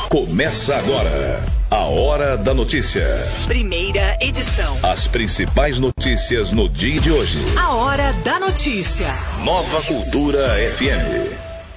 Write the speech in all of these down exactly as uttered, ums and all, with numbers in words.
Começa agora a Hora da Notícia. Primeira edição. As principais notícias no dia de hoje. A Hora da Notícia. Nova Cultura F M.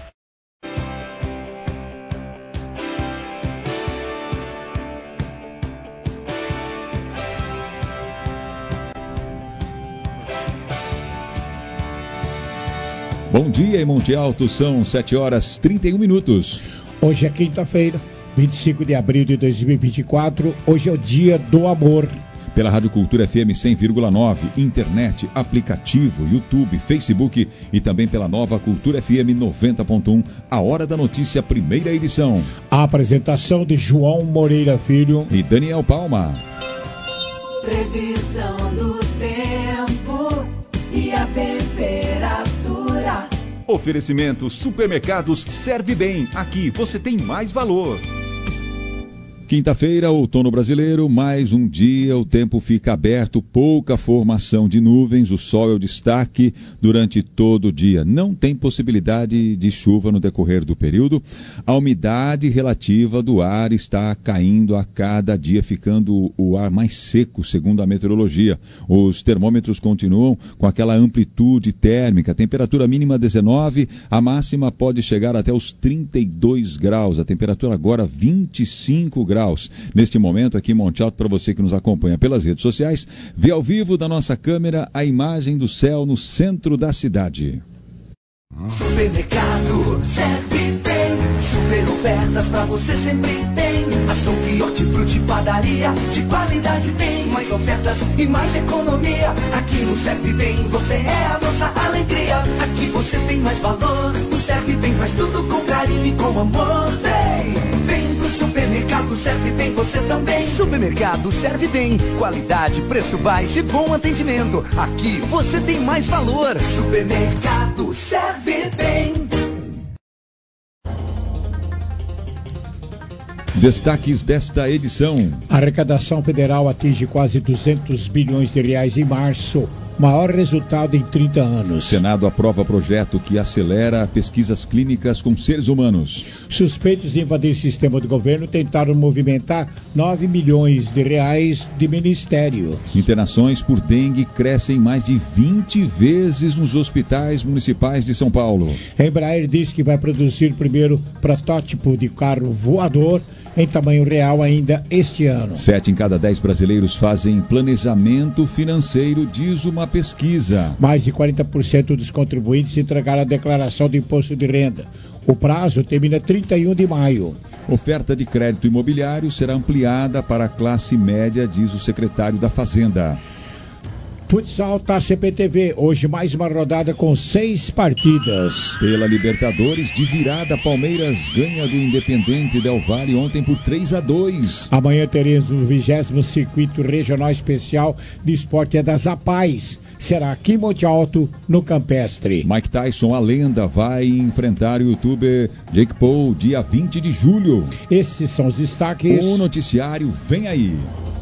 Bom dia em Monte Alto, são sete horas e trinta e um minutos. Hoje é quinta-feira, vinte e cinco de abril de dois mil e vinte e quatro, hoje é o dia do amor. Pela Rádio Cultura F M cem vírgula nove, internet, aplicativo, YouTube, Facebook e também pela Nova Cultura F M noventa ponto um, a Hora da Notícia, primeira edição. A apresentação de João Moreira Filho e Daniel Palma. Previsão do tempo e a temperatura. Oferecimento Supermercados Serve Bem. Aqui você tem mais valor. Quinta-feira, outono brasileiro, mais um dia, o tempo fica aberto, pouca formação de nuvens, o sol é o destaque durante todo o dia. Não tem possibilidade de chuva no decorrer do período. A umidade relativa do ar está caindo a cada dia, ficando o ar mais seco, segundo a meteorologia. Os termômetros continuam com aquela amplitude térmica, temperatura mínima dezenove, a máxima pode chegar até os trinta e dois graus, a temperatura agora vinte e cinco graus. Neste momento aqui em Monte Alto, para você que nos acompanha pelas redes sociais, vê ao vivo da nossa câmera a imagem do céu no centro da cidade. Supermercado Serve Bem, super ofertas pra você sempre tem. Açougue, hortifruti, padaria, de qualidade tem. Mais ofertas e mais economia. Aqui no Serve Bem você é a nossa alegria. Aqui você tem mais valor. O Serve Bem faz tudo com carinho e com amor. Vem, vem pro Supermercado Serve Bem você também. Supermercado Serve Bem, qualidade, preço baixo e bom atendimento. Aqui você tem mais valor. Supermercado Serve Bem. Destaques desta edição. A arrecadação federal atinge quase duzentos bilhões de reais em março, maior resultado em trinta anos. Senado aprova projeto que acelera pesquisas clínicas com seres humanos. Suspeitos de invadir sistema do governo tentaram movimentar nove milhões de reais de ministérios. Internações por dengue crescem mais de vinte vezes nos hospitais municipais de São Paulo. A Embraer diz que vai produzir o primeiro protótipo de carro voador em tamanho real ainda este ano. Sete em cada dez brasileiros fazem planejamento financeiro, diz uma pesquisa. Mais de quarenta por cento dos contribuintes entregaram a declaração de imposto de renda. O prazo termina trinta e um de maio. Oferta de crédito imobiliário será ampliada para a classe média, diz o secretário da Fazenda. Futsal Taça C P T V, hoje mais uma rodada com seis partidas. Pela Libertadores, de virada, Palmeiras ganha do Independente Del Valle ontem por três a dois. Amanhã teremos o vigésimo Circuito Regional Especial de Esporte é das APAES. Será aqui em Monte Alto, no Campestre. Mike Tyson, a lenda, vai enfrentar o youtuber Jake Paul dia vinte de julho. Esses são os destaques. O noticiário vem aí.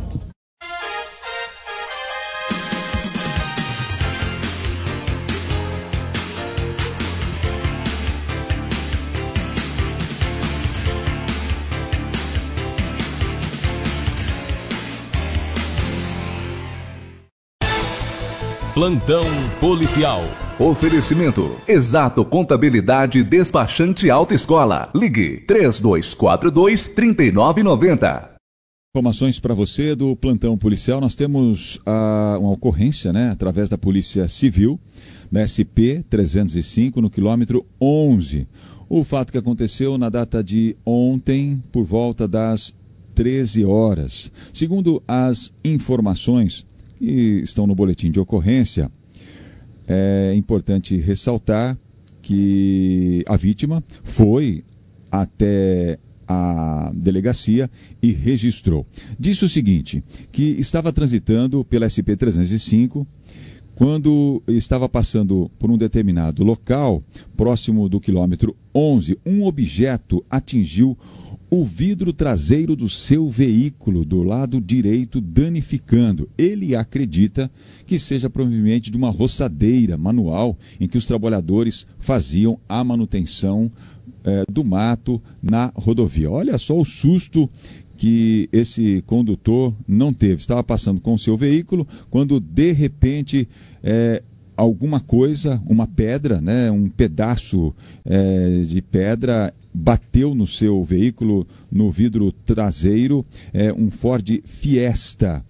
Plantão policial. Oferecimento Exato Contabilidade Despachante Alta Escola. Ligue três dois quatro dois, três nove nove zero. Informações para você do plantão policial. Nós temos ah, uma ocorrência, né, através da Polícia Civil, da S P trezentos e cinco, no quilômetro onze. O fato que aconteceu na data de ontem, por volta das treze horas. Segundo as informações que estão no boletim de ocorrência, é importante ressaltar que a vítima foi até a delegacia e registrou. Disse o seguinte, que estava transitando pela S P trezentos e cinco, quando estava passando por um determinado local, próximo do quilômetro onze, um objeto atingiu o vidro traseiro do seu veículo do lado direito, danificando. Ele acredita que seja provavelmente de uma roçadeira manual em que os trabalhadores faziam a manutenção é, do mato na rodovia. Olha só o susto que esse condutor não teve. Estava passando com o seu veículo quando, de repente, é, alguma coisa, uma pedra, né, um pedaço é, de pedra bateu no seu veículo, no vidro traseiro, é, um Ford Fiesta,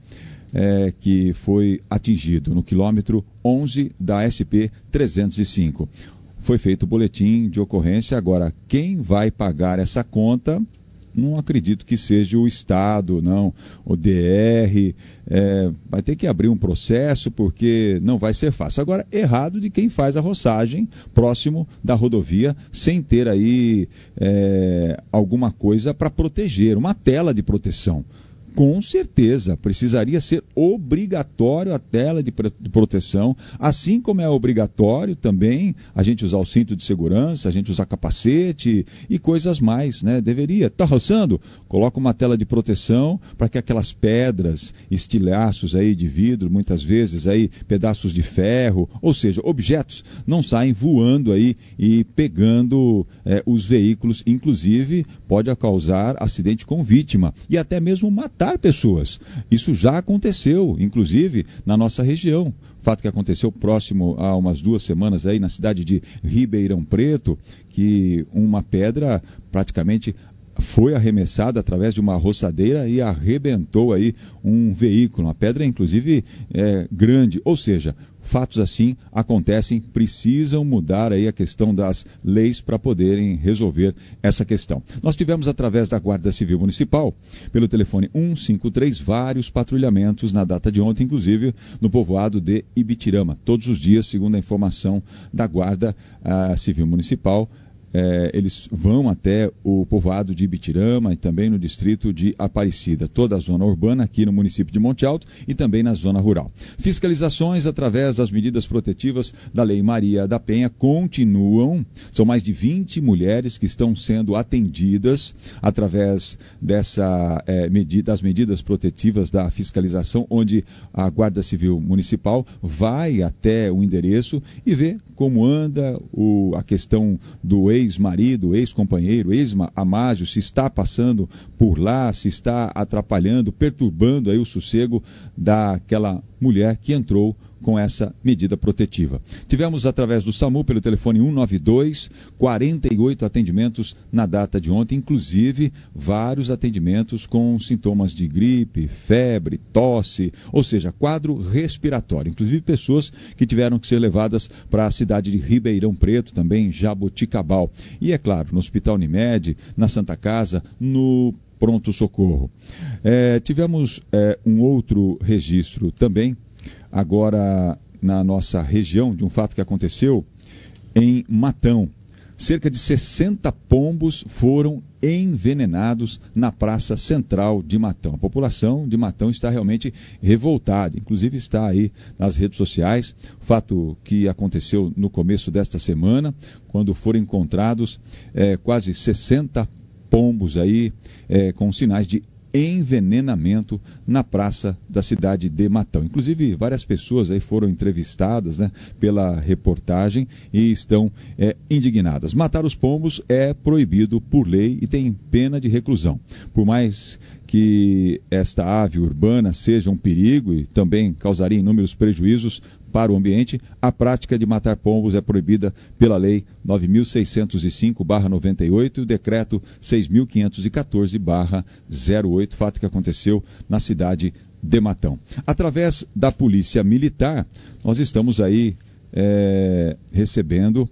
é, que foi atingido no quilômetro onze da S P trezentos e cinco. Foi feito o boletim de ocorrência. Agora, quem vai pagar essa conta? Não acredito que seja o Estado, não. O D R é, vai ter que abrir um processo, porque não vai ser fácil. Agora, errado de quem faz a roçagem próximo da rodovia, sem ter aí é, alguma coisa para proteger, uma tela de proteção. Com certeza, precisaria ser obrigatório a tela de proteção, assim como é obrigatório também a gente usar o cinto de segurança, a gente usar capacete e coisas mais, né? Deveria. Tá roçando? Coloca uma tela de proteção para que aquelas pedras, estilhaços aí de vidro, muitas vezes aí pedaços de ferro, ou seja, objetos, não saem voando aí e pegando é, os veículos, inclusive pode causar acidente com vítima e até mesmo matar pessoas. Isso já aconteceu, inclusive, na nossa região. Fato que aconteceu próximo a umas duas semanas aí na cidade de Ribeirão Preto, que uma pedra praticamente foi arremessada através de uma roçadeira e arrebentou aí um veículo. Uma pedra, inclusive, é, grande. Ou seja, fatos assim acontecem, precisam mudar aí a questão das leis para poderem resolver essa questão. Nós tivemos, através da Guarda Civil Municipal, pelo telefone cento e cinquenta e três, vários patrulhamentos na data de ontem, inclusive no povoado de Ibitirama. Todos os dias, segundo a informação da Guarda Civil Municipal, É, eles vão até o povoado de Ibitirama e também no distrito de Aparecida, toda a zona urbana aqui no município de Monte Alto e também na zona rural. Fiscalizações através das medidas protetivas da Lei Maria da Penha continuam. São mais de vinte mulheres que estão sendo atendidas através dessa é, medida, das medidas protetivas da fiscalização, onde a Guarda Civil Municipal vai até o endereço e vê como anda o, a questão do ex-marido, ex-companheiro, ex-amágio, se está passando por lá, se está atrapalhando, perturbando aí o sossego daquela mulher que entrou com essa medida protetiva. Tivemos, através do SAMU, pelo telefone cento e noventa e dois, quarenta e oito atendimentos na data de ontem, inclusive vários atendimentos com sintomas de gripe, febre, tosse, ou seja, quadro respiratório. Inclusive pessoas que tiveram que ser levadas para a cidade de Ribeirão Preto, também Jaboticabal. E, é claro, no Hospital Unimed, na Santa Casa, no pronto-socorro. É, tivemos é, um outro registro também, agora na nossa região, de um fato que aconteceu em Matão. Cerca de sessenta pombos foram envenenados na praça central de Matão. A população de Matão está realmente revoltada, inclusive está aí nas redes sociais, fato que aconteceu no começo desta semana, quando foram encontrados é, quase sessenta pombos aí é, com sinais de envenenamento na praça da cidade de Matão. Inclusive, várias pessoas aí foram entrevistadas, né, pela reportagem e estão é, indignadas. Matar os pombos é proibido por lei e tem pena de reclusão. Por mais que esta ave urbana seja um perigo e também causaria inúmeros prejuízos para o ambiente, a prática de matar pombos é proibida pela Lei nove mil seiscentos e cinco barra noventa e oito e o Decreto seis mil quinhentos e quatorze barra zero oito, fato que aconteceu na cidade de Matão. Através da Polícia Militar, nós estamos aí é, recebendo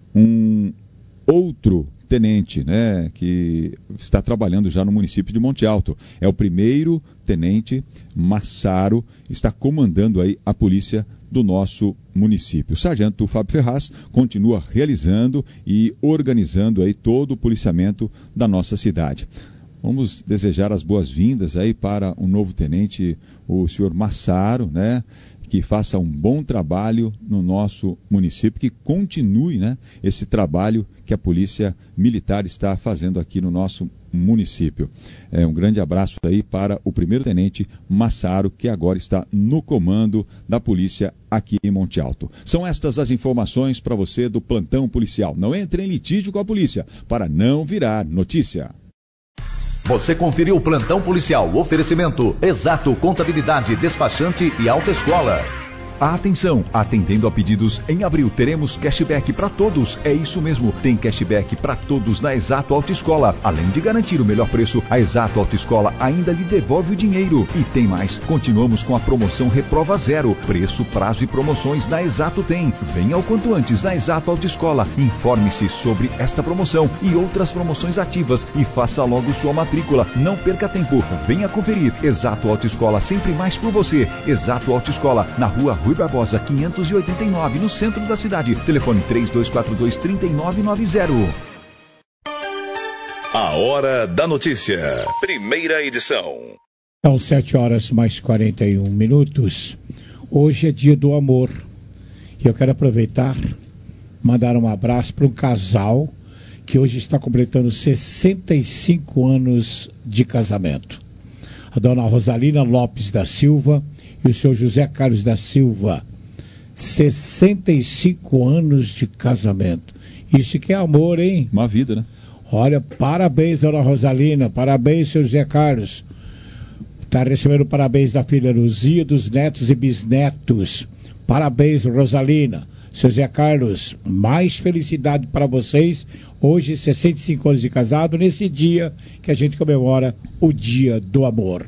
um outro tenente, né, que está trabalhando já no município de Monte Alto. É o primeiro tenente Massaro, está comandando aí a polícia do nosso município. O sargento Fábio Ferraz continua realizando e organizando aí todo o policiamento da nossa cidade. Vamos desejar as boas-vindas aí para o novo tenente, o senhor Massaro, né, que faça um bom trabalho no nosso município, que continue, né, esse trabalho que a Polícia Militar está fazendo aqui no nosso município. É, um grande abraço aí para o primeiro-tenente Massaro, que agora está no comando da polícia aqui em Monte Alto. São estas as informações para você do plantão policial. Não entre em litígio com a polícia, para não virar notícia. Você conferiu o plantão policial, oferecimento Exato Contabilidade, Despachante e Autoescola. Atenção, atendendo a pedidos, em abril teremos cashback para todos. É isso mesmo, tem cashback para todos na Exato Autoescola. Além de garantir o melhor preço, a Exato Autoescola ainda lhe devolve o dinheiro. E tem mais, continuamos com a promoção Reprova Zero. Preço, prazo e promoções na Exato tem. Venha o quanto antes na Exato Autoescola. Informe-se sobre esta promoção e outras promoções ativas e faça logo sua matrícula. Não perca tempo, venha conferir. Exato Autoescola, sempre mais por você. Exato Autoescola, na rua Rui Barbosa, quinhentos e oitenta e nove, no centro da cidade. Telefone três dois quatro dois, três nove nove zero. A Hora da Notícia, primeira edição. São sete horas mais quarenta e um minutos. Hoje é dia do amor. E eu quero aproveitar, mandar um abraço para um casal que hoje está completando sessenta e cinco anos de casamento. A dona Rosalina Lopes da Silva e o senhor José Carlos da Silva, sessenta e cinco anos de casamento. Isso que é amor, hein? Uma vida, né? Olha, parabéns, dona Rosalina, parabéns, senhor José Carlos. Está recebendo parabéns da filha Luzia, dos netos e bisnetos. Parabéns, Rosalina. Seu José Carlos, mais felicidade para vocês. Hoje, sessenta e cinco anos de casado, nesse dia que a gente comemora o Dia do Amor.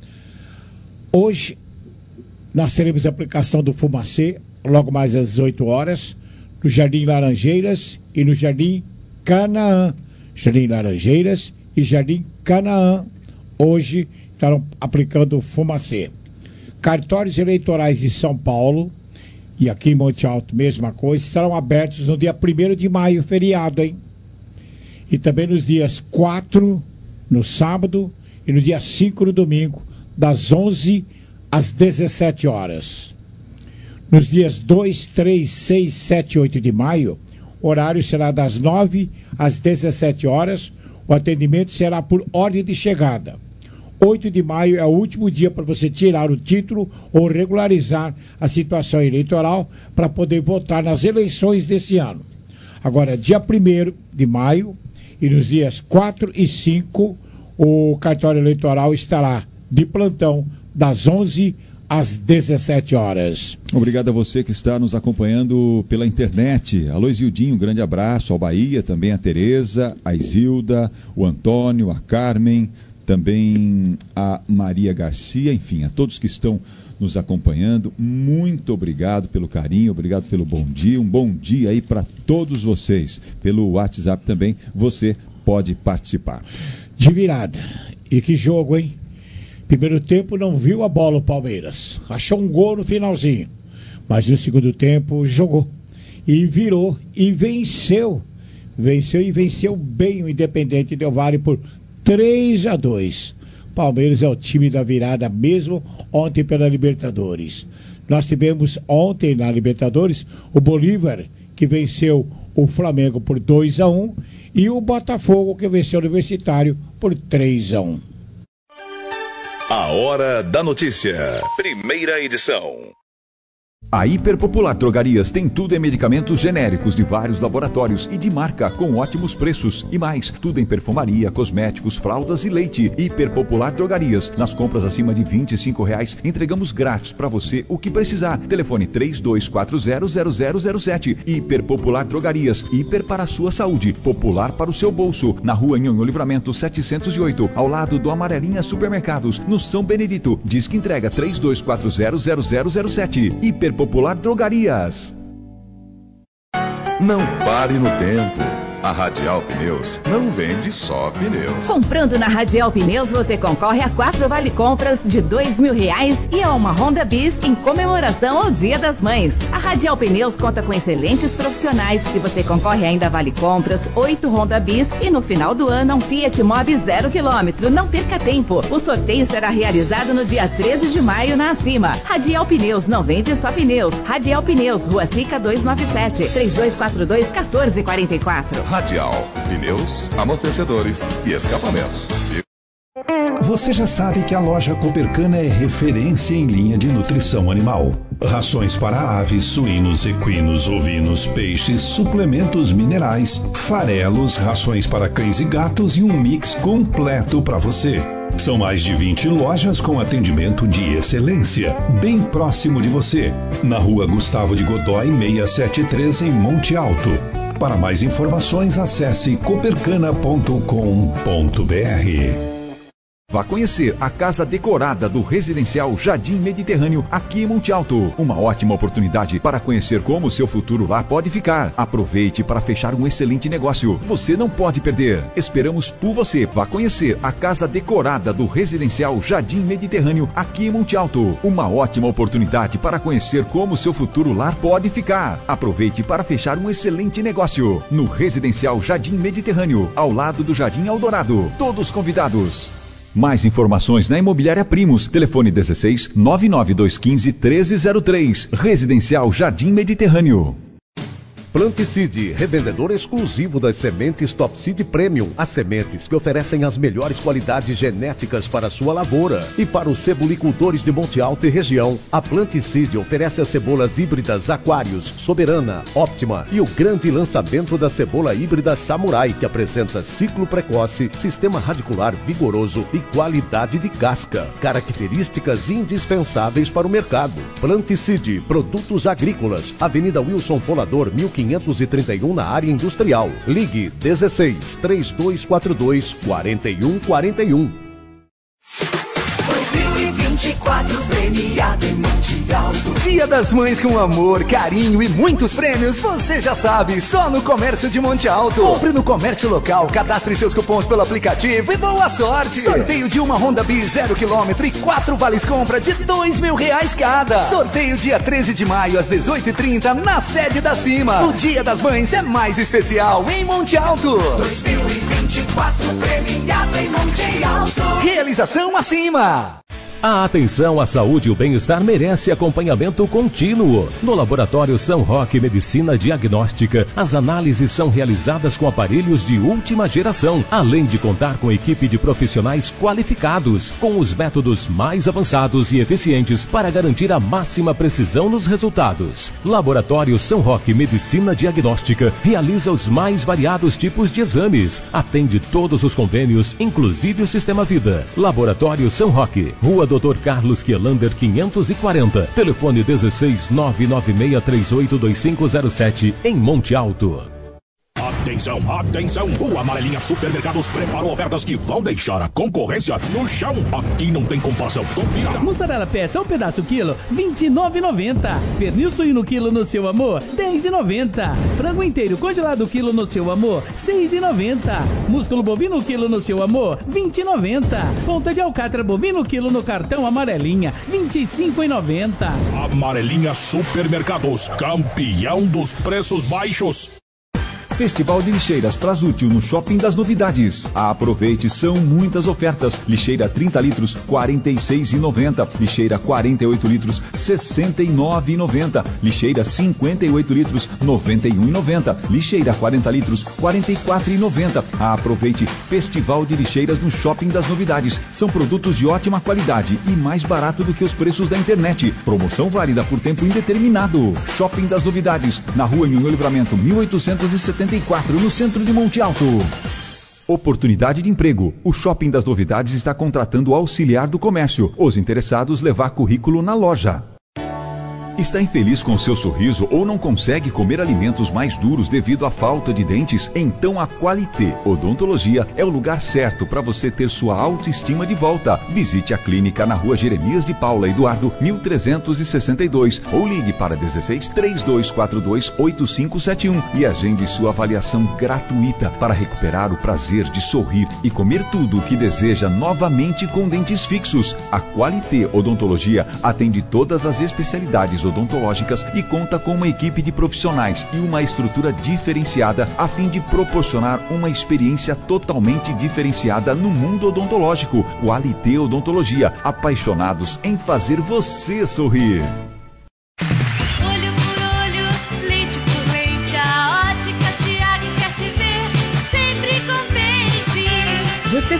Hoje, nós teremos a aplicação do Fumacê, logo mais às dezoito horas, no Jardim Laranjeiras e no Jardim Canaã. Jardim Laranjeiras e Jardim Canaã. Hoje estarão aplicando o Fumacê. Cartórios eleitorais de São Paulo e aqui em Monte Alto, mesma coisa, estarão abertos no dia primeiro de maio, feriado, hein? E também nos dias quatro, no sábado, e no dia cinco, no domingo, das onze às dezessete horas. Nos dias dois, três, seis, sete e oito de maio, o horário será das nove às dezessete horas. O atendimento será por ordem de chegada. oito de maio é o último dia para você tirar o título ou regularizar a situação eleitoral para poder votar nas eleições desse ano. Agora, dia primeiro de maio e nos dias quatro e cinco, o cartório eleitoral estará de plantão das onze às dezessete horas. Obrigado a você que está nos acompanhando pela internet. Alô, Isildinho, um grande abraço. Ao Bahia, também a Tereza, a Isilda, o Antônio, a Carmen, também a Maria Garcia, enfim, a todos que estão nos acompanhando. Muito obrigado pelo carinho, obrigado pelo bom dia. Um bom dia aí para todos vocês. Pelo WhatsApp também você pode participar. De virada. E que jogo, hein? Primeiro tempo não viu a bola o Palmeiras. Achou um gol no finalzinho. Mas no segundo tempo jogou. E virou e venceu. Venceu e venceu bem o Independente Del Valle por três a dois. Palmeiras é o time da virada mesmo ontem pela Libertadores. Nós tivemos ontem na Libertadores o Bolívar, que venceu o Flamengo por dois a um, e o Botafogo, que venceu o Universitário por três a um. A Hora da Notícia, primeira edição. A Hiperpopular Drogarias tem tudo em medicamentos genéricos de vários laboratórios e de marca com ótimos preços. E mais, tudo em perfumaria, cosméticos, fraldas e leite. Hiperpopular Drogarias. Nas compras acima de vinte e cinco reais, entregamos grátis para você o que precisar. Telefone três dois quatro zero, zero zero zero sete. Hiperpopular Drogarias. Hiper para a sua saúde. Popular para o seu bolso. Na rua Nhonhô Livramento setecentos e oito, ao lado do Amarelinha Supermercados, no São Benedito. Disque entrega três dois quatro zero, zero zero zero sete. Hiperpopular Popular Drogarias. Não pare no tempo. A Radial Pneus não vende só pneus. Comprando na Radial Pneus, você concorre a quatro vale compras de dois mil reais e a uma Honda Bis em comemoração ao Dia das Mães. A Radial Pneus conta com excelentes profissionais e você concorre ainda a vale compras, oito Honda Bis e no final do ano um Fiat Mobi zero quilômetro. Não perca tempo. O sorteio será realizado no dia treze de maio na Acima. Radial Pneus não vende só pneus. Radial Pneus, Rua Sica duzentos e noventa e sete, três dois quatro dois, um quatro quatro quatro. Radial, pneus, amortecedores e escapamentos. Você já sabe que a loja Copercana é referência em linha de nutrição animal. Rações para aves, suínos, equinos, ovinos, peixes, suplementos minerais, farelos, rações para cães e gatos e um mix completo para você. São mais de vinte lojas com atendimento de excelência, bem próximo de você. Na rua Gustavo de Godói, seiscentos e setenta e três, em Monte Alto. Para mais informações, acesse copercana ponto com ponto br. Vá conhecer a casa decorada do residencial Jardim Mediterrâneo aqui em Monte Alto. Uma ótima oportunidade para conhecer como o seu futuro lá pode ficar. Aproveite para fechar um excelente negócio. Você não pode perder. Esperamos por você. Vá conhecer a casa decorada do residencial Jardim Mediterrâneo aqui em Monte Alto. Uma ótima oportunidade para conhecer como o seu futuro lá pode ficar. Aproveite para fechar um excelente negócio. No residencial Jardim Mediterrâneo, ao lado do Jardim Eldorado. Todos convidados. Mais informações na Imobiliária Primos. Telefone dezesseis, nove nove dois um cinco, um três zero três. Residencial Jardim Mediterrâneo. Planticide, revendedor exclusivo das sementes Top Seed Premium. As sementes que oferecem as melhores qualidades genéticas para a sua lavoura. E para os cebolicultores de Monte Alto e região, a Planticide oferece as cebolas híbridas Aquários, Soberana, Óptima e o grande lançamento da cebola híbrida Samurai, que apresenta ciclo precoce, sistema radicular vigoroso e qualidade de casca. Características indispensáveis para o mercado. Planticide, produtos agrícolas, Avenida Wilson Folador, mil quinhentos e trinta e um, na área industrial. Ligue dezesseis, três dois quatro dois, quatro um quatro um. dois mil e vinte e quatro premiado em Monte Alto. Dia das Mães com amor, carinho e muitos prêmios, você já sabe, só no Comércio de Monte Alto. Compre no comércio local, cadastre seus cupons pelo aplicativo e boa sorte. Sorteio de uma Honda Bis zero quilômetro e quatro vales compra de dois mil reais cada. Sorteio dia treze de maio às dezoito e trinta na sede da Cima. O Dia das Mães é mais especial em Monte Alto. dois mil e vinte e quatro premiado em Monte Alto. Realização acima. A atenção à saúde e o bem-estar merece acompanhamento contínuo. No Laboratório São Roque Medicina Diagnóstica, as análises são realizadas com aparelhos de última geração, além de contar com equipe de profissionais qualificados, com os métodos mais avançados e eficientes para garantir a máxima precisão nos resultados. Laboratório São Roque Medicina Diagnóstica realiza os mais variados tipos de exames, atende todos os convênios, inclusive o Sistema Vida. Laboratório São Roque, Rua doutor Carlos Kielander quinhentos e quarenta, telefone dezesseis, nove nove seis três oito dois cinco zero sete, em Monte Alto. Atenção, atenção! O Amarelinha Supermercados preparou ofertas que vão deixar a concorrência no chão. Aqui não tem comparação, confira! Mussarela peça um pedaço quilo, vinte e nove reais e noventa centavos. Pernil suíno quilo no seu amor, dez reais e noventa centavos. Frango inteiro congelado quilo no seu amor, seis reais e noventa centavos. Músculo bovino quilo no seu amor, vinte reais e noventa centavos. Ponta de alcatra bovino quilo no cartão Amarelinha, vinte e cinco reais e noventa centavos. Amarelinha Supermercados, campeão dos preços baixos. Festival de Lixeiras Prasútil no Shopping das Novidades. Aproveite, são muitas ofertas. Lixeira trinta litros, quarenta e seis reais e noventa centavos. Lixeira quarenta e oito litros, sessenta e nove reais e noventa centavos. Lixeira cinquenta e oito litros, noventa e um reais e noventa centavos. Lixeira quarenta litros, quarenta e quatro reais e noventa centavos. Aproveite, Festival de Lixeiras no Shopping das Novidades. São produtos de ótima qualidade e mais barato do que os preços da internet. Promoção válida por tempo indeterminado. Shopping das Novidades, na Rua Nhonhô Livramento, mil oitocentos e setenta e quatro, no centro de Monte Alto. Oportunidade de emprego. O Shopping das Novidades está contratando auxiliar do comércio. Os interessados levar currículo na loja. Está infeliz com seu sorriso ou não consegue comer alimentos mais duros devido à falta de dentes? Então a Qualité Odontologia é o lugar certo para você ter sua autoestima de volta. Visite a clínica na Rua Jeremias de Paula Eduardo, mil trezentos e sessenta e dois, ou ligue para dezesseis, três dois quatro dois, oito cinco sete um e agende sua avaliação gratuita para recuperar o prazer de sorrir e comer tudo o que deseja novamente com dentes fixos. A Qualité Odontologia atende todas as especialidades odontológicas e conta com uma equipe de profissionais e uma estrutura diferenciada a fim de proporcionar uma experiência totalmente diferenciada no mundo odontológico. Qualité Odontologia, apaixonados em fazer você sorrir. Olho por olho, leite por leite, a Ótica Tiago quer te ver.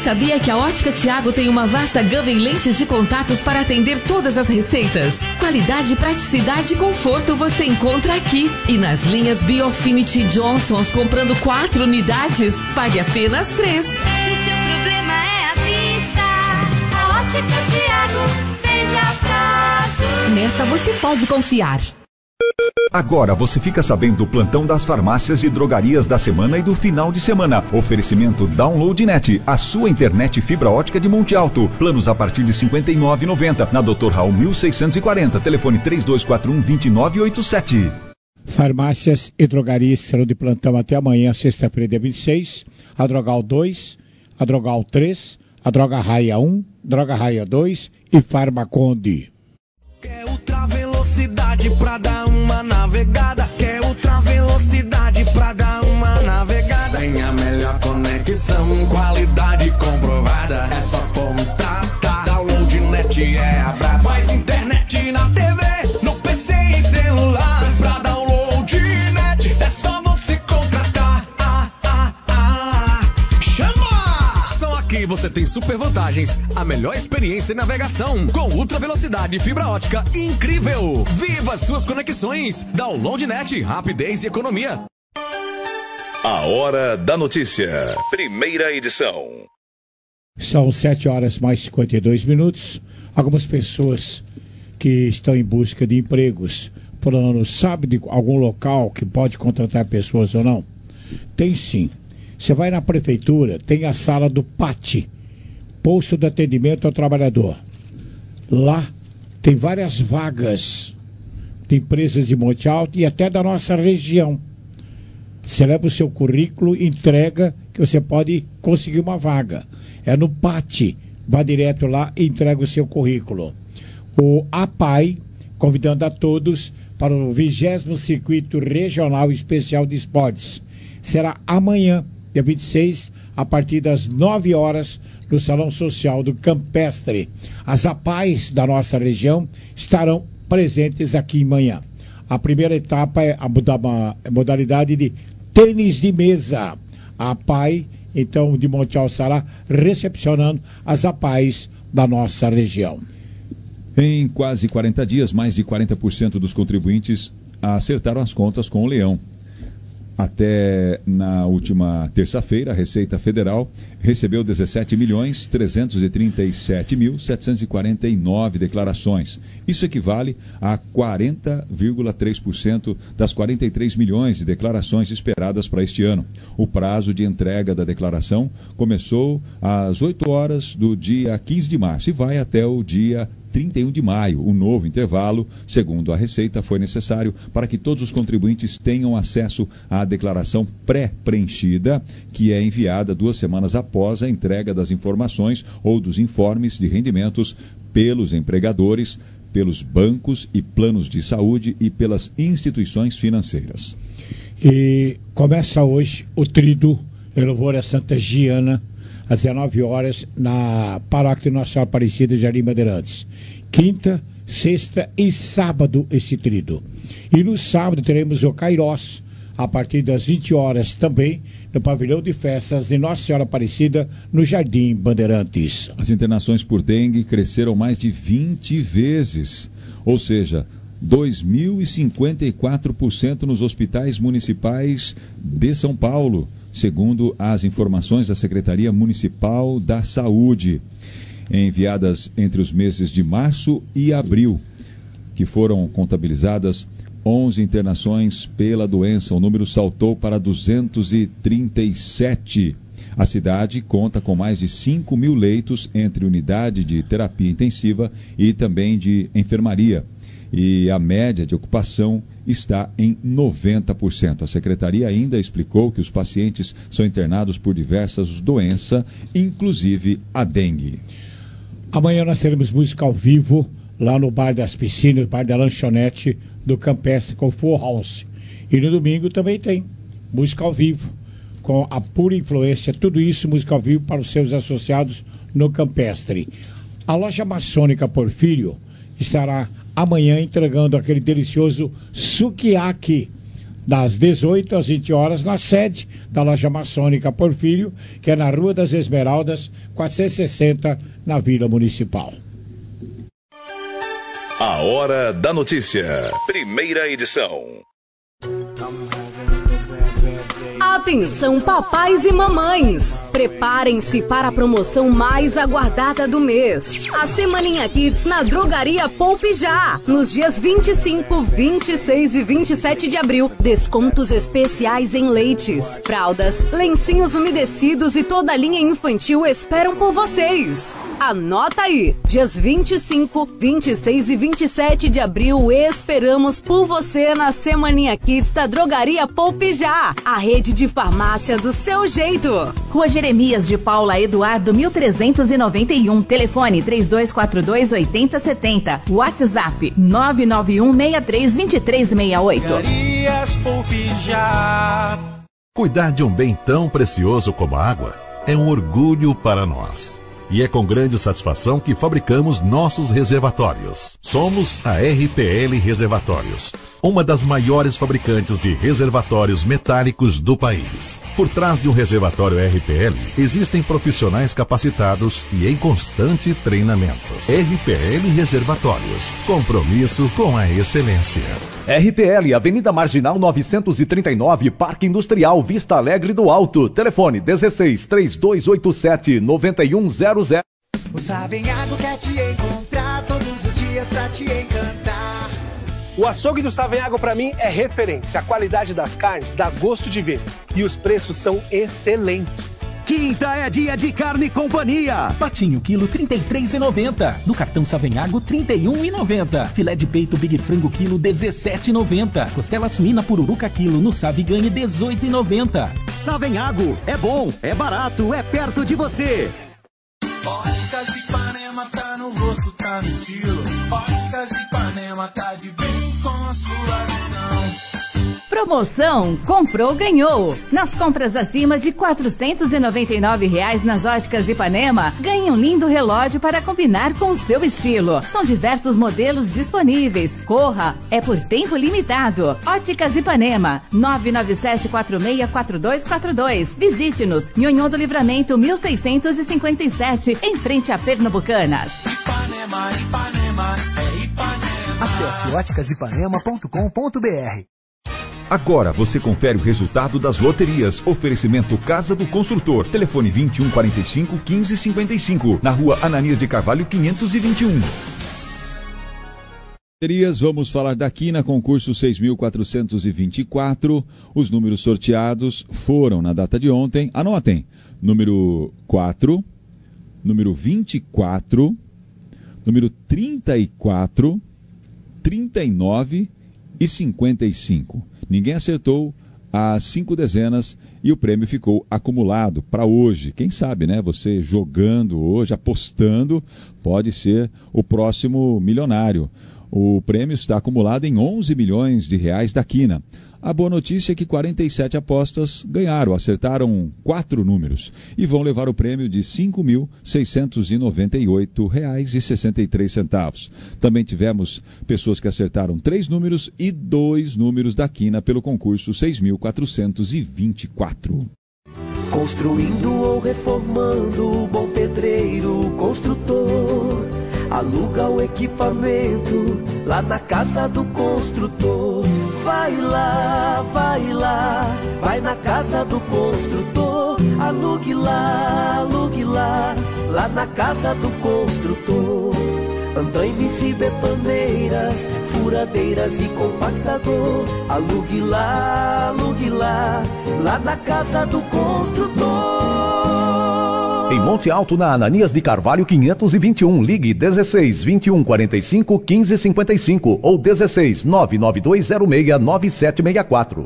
sabia que a Ótica Tiago tem uma vasta gama em lentes de contatos para atender todas as receitas? Qualidade, praticidade e conforto você encontra aqui. E nas linhas Biofinity Johnsons, comprando quatro unidades, pague apenas três. Se seu problema é a vista, a Ótica Tiago vende a prazo. Nesta você pode confiar. Agora você fica sabendo do plantão das farmácias e drogarias da semana e do final de semana. Oferecimento DownloadNet, a sua internet fibra ótica de Monte Alto. Planos a partir de cinquenta e nove reais e noventa centavos. Na doutor Raul mil seiscentos e quarenta. Telefone três dois quatro um, dois nove oito sete. Farmácias e drogarias serão de plantão até amanhã, sexta-feira, dia vinte e seis. A Drogal dois, a Drogal três, a Droga Raia um, Droga Raia dois e Farmaconde. Quer ultra velocidade pra dar uma navegada? Quer ultra velocidade pra dar uma navegada? Tem a melhor conexão, qualidade comprovada. É só contratar. DownloadNet é a braba. Mais internet na T V, no P C e celular. Pra DownloadNet é só você contratar. Ah, ah, ah. Chama! Só aqui você tem super vantagens, a melhor experiência em navegação, com ultra velocidade e fibra ótica incrível. Viva suas conexões! DownloadNet, rapidez e economia. A Hora da Notícia, primeira edição. São sete horas mais cinquenta e dois minutos. Algumas pessoas que estão em busca de empregos, falando, sabe de algum local que pode contratar pessoas ou não? Tem sim. Você vai na prefeitura, tem a sala do P A T, Posto de Atendimento ao Trabalhador. Lá tem várias vagas de empresas de Monte Alto e até da nossa região. Você leva o seu currículo, entrega, que você pode conseguir uma vaga. É no P A T. Vá direto lá e entrega o seu currículo. O A P A I, convidando a todos para o vigésimo Circuito Regional Especial de Esportes. Será amanhã, dia vinte e seis, a partir das nove horas, no Salão Social do Campestre. As A P A Is da nossa região estarão presentes aqui em manhã. A primeira etapa é a modalidade de tênis de mesa. A A P A I, então, de Monte Alto, estará recepcionando as A P A Is da nossa região. Em quase quarenta dias, mais de quarenta por cento dos contribuintes acertaram as contas com o Leão. Até na última terça-feira, a Receita Federal recebeu dezessete milhões trezentos e trinta e sete mil setecentos e quarenta e nove declarações. Isso equivale a quarenta vírgula três por cento das quarenta e três milhões de declarações esperadas para este ano. O prazo de entrega da declaração começou às oito horas do dia quinze de março e vai até o dia trinta e um de maio. O novo intervalo, segundo a Receita, foi necessário para que todos os contribuintes tenham acesso à declaração pré-preenchida, que é enviada duas semanas após a entrega das informações ou dos informes de rendimentos pelos empregadores, pelos bancos e planos de saúde e pelas instituições financeiras. E começa hoje o Trido em louvor a Santa Giana, às dezenove horas, na Paróquia Nossa Senhora Aparecida, Jardim Bandeirantes. Quinta, sexta e sábado esse trido. E no sábado teremos o Kairós, a partir das vinte horas também, no pavilhão de festas de Nossa Senhora Aparecida, no Jardim Bandeirantes. As internações por dengue cresceram mais de vinte vezes, ou seja, dois mil e cinquenta e quatro por cento nos hospitais municipais de São Paulo, segundo as informações da Secretaria Municipal da Saúde, enviadas entre os meses de março e abril, que foram contabilizadas onze internações pela doença. O número saltou para duzentos e trinta e sete. A cidade conta com mais de cinco mil leitos entre unidade de terapia intensiva e também de enfermaria. E a média de ocupação está em noventa por cento. A secretaria ainda explicou que os pacientes são internados por diversas doenças, inclusive a dengue. Amanhã nós teremos música ao vivo lá no Bar das Piscinas, Bar da Lanchonete do Campestre com Full House. E no domingo também tem música ao vivo com a Pura Influência. Tudo isso música ao vivo para os seus associados no Campestre. A loja maçônica Porfírio estará amanhã entregando aquele delicioso sukiyaki das dezoito às vinte horas, na sede da loja maçônica Porfírio, que é na Rua das Esmeraldas, quatrocentos e sessenta, na Vila Municipal. A Hora da Notícia, primeira edição. Atenção, papais e mamães! Preparem-se para a promoção mais aguardada do mês. A Semaninha Kids na Drogaria Poupe Já. Nos dias vinte e cinco, vinte e seis e vinte e sete de abril, descontos especiais em leites, fraldas, lencinhos umedecidos e toda a linha infantil esperam por vocês. Anota aí! Dias vinte e cinco, vinte e seis e vinte e sete de abril, esperamos por você na Semaninha Kids da Drogaria Poupe Já. A rede de farmácia do seu jeito. Rua Jeremias de Paula Eduardo, mil trezentos e noventa e um. Telefone três dois quatro dois, oito zero sete zero. WhatsApp nove nove um, seis três, dois três seis oito. Cuidar de um bem tão precioso como a água é um orgulho para nós. E é com grande satisfação que fabricamos nossos reservatórios. Somos a R P L Reservatórios, uma das maiores fabricantes de reservatórios metálicos do país. Por trás de um reservatório R P L, existem profissionais capacitados e em constante treinamento. R P L Reservatórios, compromisso com a excelência. R P L, Avenida Marginal novecentos e trinta e nove, Parque Industrial, Vista Alegre do Alto. Telefone dezesseis, três dois oito sete, nove um zero zero. O Savenhago quer te encontrar todos os dias pra te encantar. O açougue do Savenhago pra mim é referência. A qualidade das carnes dá gosto de ver. E os preços são excelentes. Quinta é dia de Carne Companhia. Patinho quilo trinta e três reais e noventa centavos. No cartão Savenhago trinta e um reais e noventa centavos. Filé de peito Big Frango quilo dezessete reais e noventa centavos. Costela suína Pururuca quilo no Savigane dezoito reais e noventa centavos. Savenhago é bom, é barato, é perto de você. Óticas Ipanema tá no rosto, tá no estilo. Óticas Ipanema tá de bem com a sua visão. Promoção Comprou, Ganhou. Nas compras acima de quatrocentos e noventa e nove reais nas Óticas Ipanema, ganhe um lindo relógio para combinar com o seu estilo. São diversos modelos disponíveis. Corra, é por tempo limitado. Óticas Ipanema, nove nove sete quatro seis quatro dois quatro dois. Visite-nos, Nhonhô do Livramento mil seiscentos e cinquenta e sete, em frente a Pernambucanas. Ipanema, Ipanema, é Ipanema. Acesse óticas ipanema ponto com ponto b r. Agora você confere o resultado das loterias. Oferecimento Casa do Construtor. Telefone vinte e um, quarenta e cinco, quinze, cinquenta e cinco. Na rua Ananias de Carvalho, quinhentos e vinte e um. Loterias, vamos falar daqui na concurso seis mil quatrocentos e vinte e quatro. Os números sorteados foram na data de ontem. Anotem. Número quatro, número vinte e quatro, número trinta e quatro, trinta e nove e cinquenta e cinco. Ninguém acertou as cinco dezenas e o prêmio ficou acumulado para hoje. Quem sabe, né? Você jogando hoje, apostando, pode ser o próximo milionário. O prêmio está acumulado em onze milhões de reais da Quina. A boa notícia é que quarenta e sete apostas ganharam, acertaram quatro números e vão levar o prêmio de cinco mil seiscentos e noventa e oito reais e sessenta e três centavos. Também tivemos pessoas que acertaram três números e dois números da Quina pelo concurso seis mil quatrocentos e vinte e quatro. Construindo ou reformando, bom pedreiro, construtor, aluga o equipamento lá na casa do construtor. Vai lá, vai lá, vai na casa do construtor. Alugue lá, alugue lá, lá na casa do construtor. Andaimes e betoneiras, furadeiras e compactador. Alugue lá, alugue lá, lá na casa do construtor. Em Monte Alto, na Ananias de Carvalho quinhentos e vinte e um, ligue dezesseis, vinte e um, quarenta e cinco, quinze, cinquenta e cinco ou dezesseis, nove nove dois zero seis, nove sete seis quatro.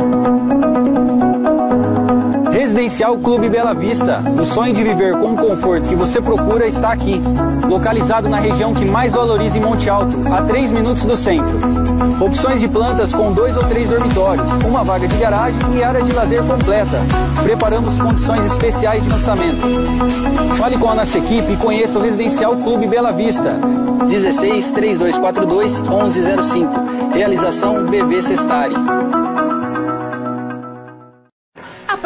Residencial Clube Bela Vista. O sonho de viver com o conforto que você procura está aqui. Localizado na região que mais valoriza em Monte Alto, a três minutos do centro. Opções de plantas com dois ou três dormitórios, uma vaga de garagem e área de lazer completa. Preparamos condições especiais de lançamento. Fale com a nossa equipe e conheça o Residencial Clube Bela Vista. dezesseis, três dois quatro dois, onze zero cinco. Realização B V Sestari.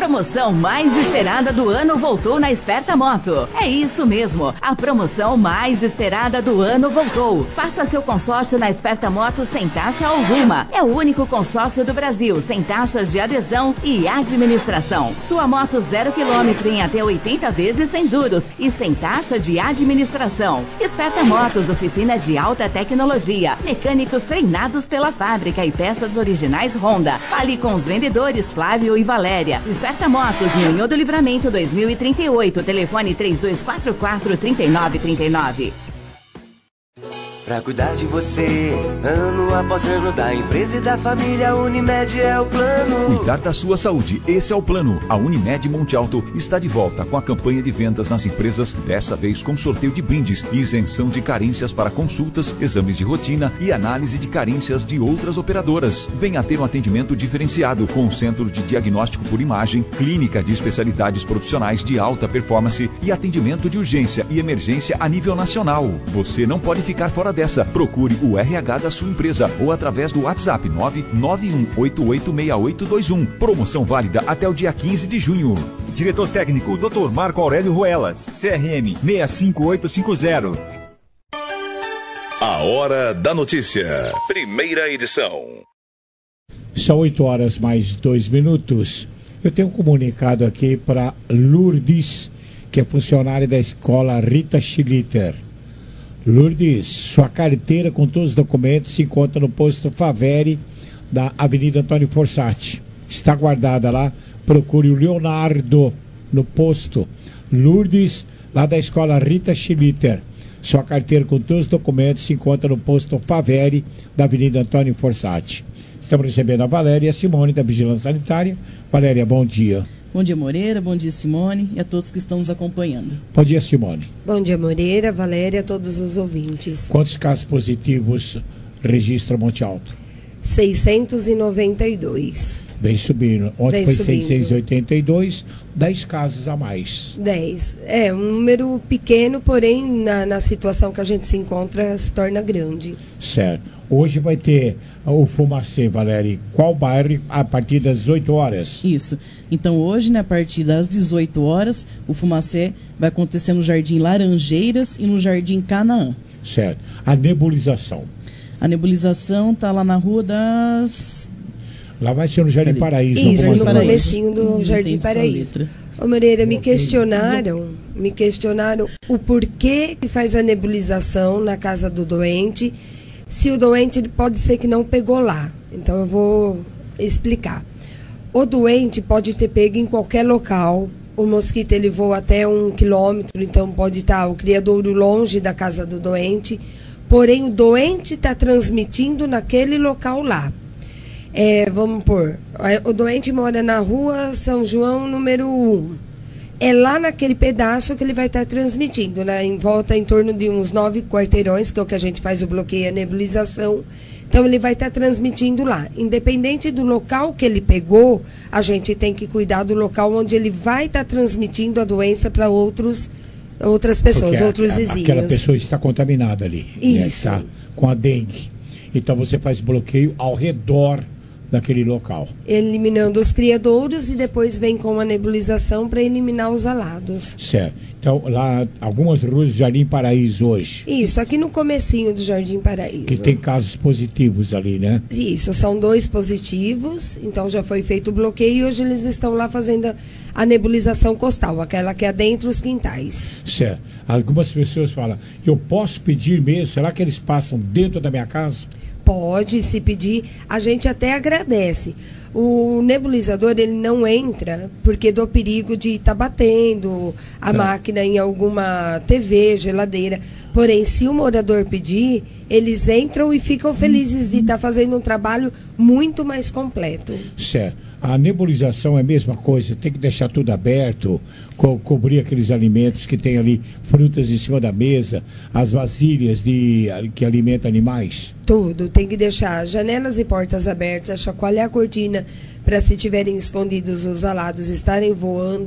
promoção mais esperada do ano voltou na Esperta Moto. É isso mesmo, a promoção mais esperada do ano voltou. Faça seu consórcio na Esperta Moto sem taxa alguma. É o único consórcio do Brasil sem taxas de adesão e administração. Sua moto zero quilômetro em até oitenta vezes sem juros e sem taxa de administração. Esperta Motos, oficina de alta tecnologia, mecânicos treinados pela fábrica e peças originais Honda. Fale com os vendedores Flávio e Valéria. Esperta Motos, Nhonhô do Livramento dois mil e trinta e oito, telefone três dois quatro quatro, três nove três nove. Pra cuidar de você, ano após ano, da empresa e da família, a Unimed é o plano. Cuidar da sua saúde, esse é o plano. A Unimed Monte Alto está de volta com a campanha de vendas nas empresas, dessa vez com sorteio de brindes e isenção de carências para consultas, exames de rotina e análise de carências de outras operadoras. Venha ter um atendimento diferenciado com um centro de diagnóstico por imagem, clínica de especialidades profissionais de alta performance e atendimento de urgência e emergência a nível nacional. Você não pode ficar fora dessa. Procure o R H da sua empresa ou através do WhatsApp nove nove um oito oito seis oito dois um. Promoção válida até o dia quinze de junho. Diretor técnico, doutor Marco Aurélio Ruelas, C R M seis cinco oito cinco zero. A Hora da Notícia, primeira edição. São oito horas mais dois minutos. Eu tenho um comunicado aqui para Lourdes, que é funcionária da escola Rita Schlitter. Lourdes, sua carteira com todos os documentos se encontra no posto Faveri da Avenida Antônio Fossati. Está guardada lá. Procure o Leonardo no posto. Lourdes, lá da escola Rita Schlitter. Sua carteira com todos os documentos se encontra no posto Faveri da Avenida Antônio Fossati. Estamos recebendo a Valéria e a Simone da Vigilância Sanitária. Valéria, bom dia. Bom dia, Moreira. Bom dia, Simone, e a todos que estão nos acompanhando. Bom dia, Simone. Bom dia, Moreira, Valéria, a todos os ouvintes. Quantos casos positivos registra Monte Alto? seiscentos e noventa e dois. Vem subindo. Ontem Vem foi subindo. seiscentos e oitenta e dois, dez casos a mais. dez. É, um número pequeno, porém, na, na situação que a gente se encontra, se torna grande. Certo. Hoje vai ter o Fumacê, Valéria. Qual bairro? A partir das dezoito horas? Isso. Então, hoje, né, a partir das dezoito horas, o Fumacê vai acontecer no Jardim Laranjeiras e no Jardim Canaã. Certo. A nebulização? A nebulização está lá na Rua das... Lá vai ser no Jardim Peraí. Paraíso. Isso, no Paraíso. comecinho do Jardim Paraíso. Ô Moreira, me questionaram, me questionaram o porquê que faz a nebulização na casa do doente, se o doente ele pode ser que não pegou lá. Então eu vou explicar. O doente pode ter pego em qualquer local. O mosquito ele voa até um quilômetro, então pode estar o criadouro longe da casa do doente. Porém, o doente está transmitindo naquele local lá. É, vamos pôr, o doente mora na rua São João, número um. É lá naquele pedaço que ele vai estar transmitindo, né? Em volta, em torno de uns nove quarteirões, que é o que a gente faz o bloqueio e a nebulização. Então, ele vai estar transmitindo lá. Independente do local que ele pegou, a gente tem que cuidar do local onde ele vai estar transmitindo a doença para outros, outras pessoas, Porque outros a, a, vizinhos. Aquela pessoa está contaminada ali. Né? Isso. Está com a dengue. Então, você faz bloqueio ao redor daquele local. Eliminando os criadouros e depois vem com a nebulização para eliminar os alados. Certo. Então, lá, algumas ruas do Jardim Paraíso hoje. Isso, aqui no comecinho do Jardim Paraíso. Que tem casos positivos ali, né? Isso, são dois positivos, então já foi feito o bloqueio e hoje eles estão lá fazendo a nebulização costal, aquela que é dentro dos quintais. Certo. Algumas pessoas falam, eu posso pedir mesmo, será que eles passam dentro da minha casa? Pode, se pedir, a gente até agradece. O nebulizador, ele não entra porque do perigo de estar tá batendo a é. máquina em alguma T V, geladeira. Porém, se o morador pedir, eles entram e ficam felizes de estar tá fazendo um trabalho muito mais completo. Certo. A nebulização é a mesma coisa, tem que deixar tudo aberto, co cobrir aqueles alimentos que tem ali, frutas em cima da mesa, as vasilhas de, que alimentam animais. Tudo, tem que deixar janelas e portas abertas, chacoalhar a cortina para se tiverem escondidos os alados estarem voando,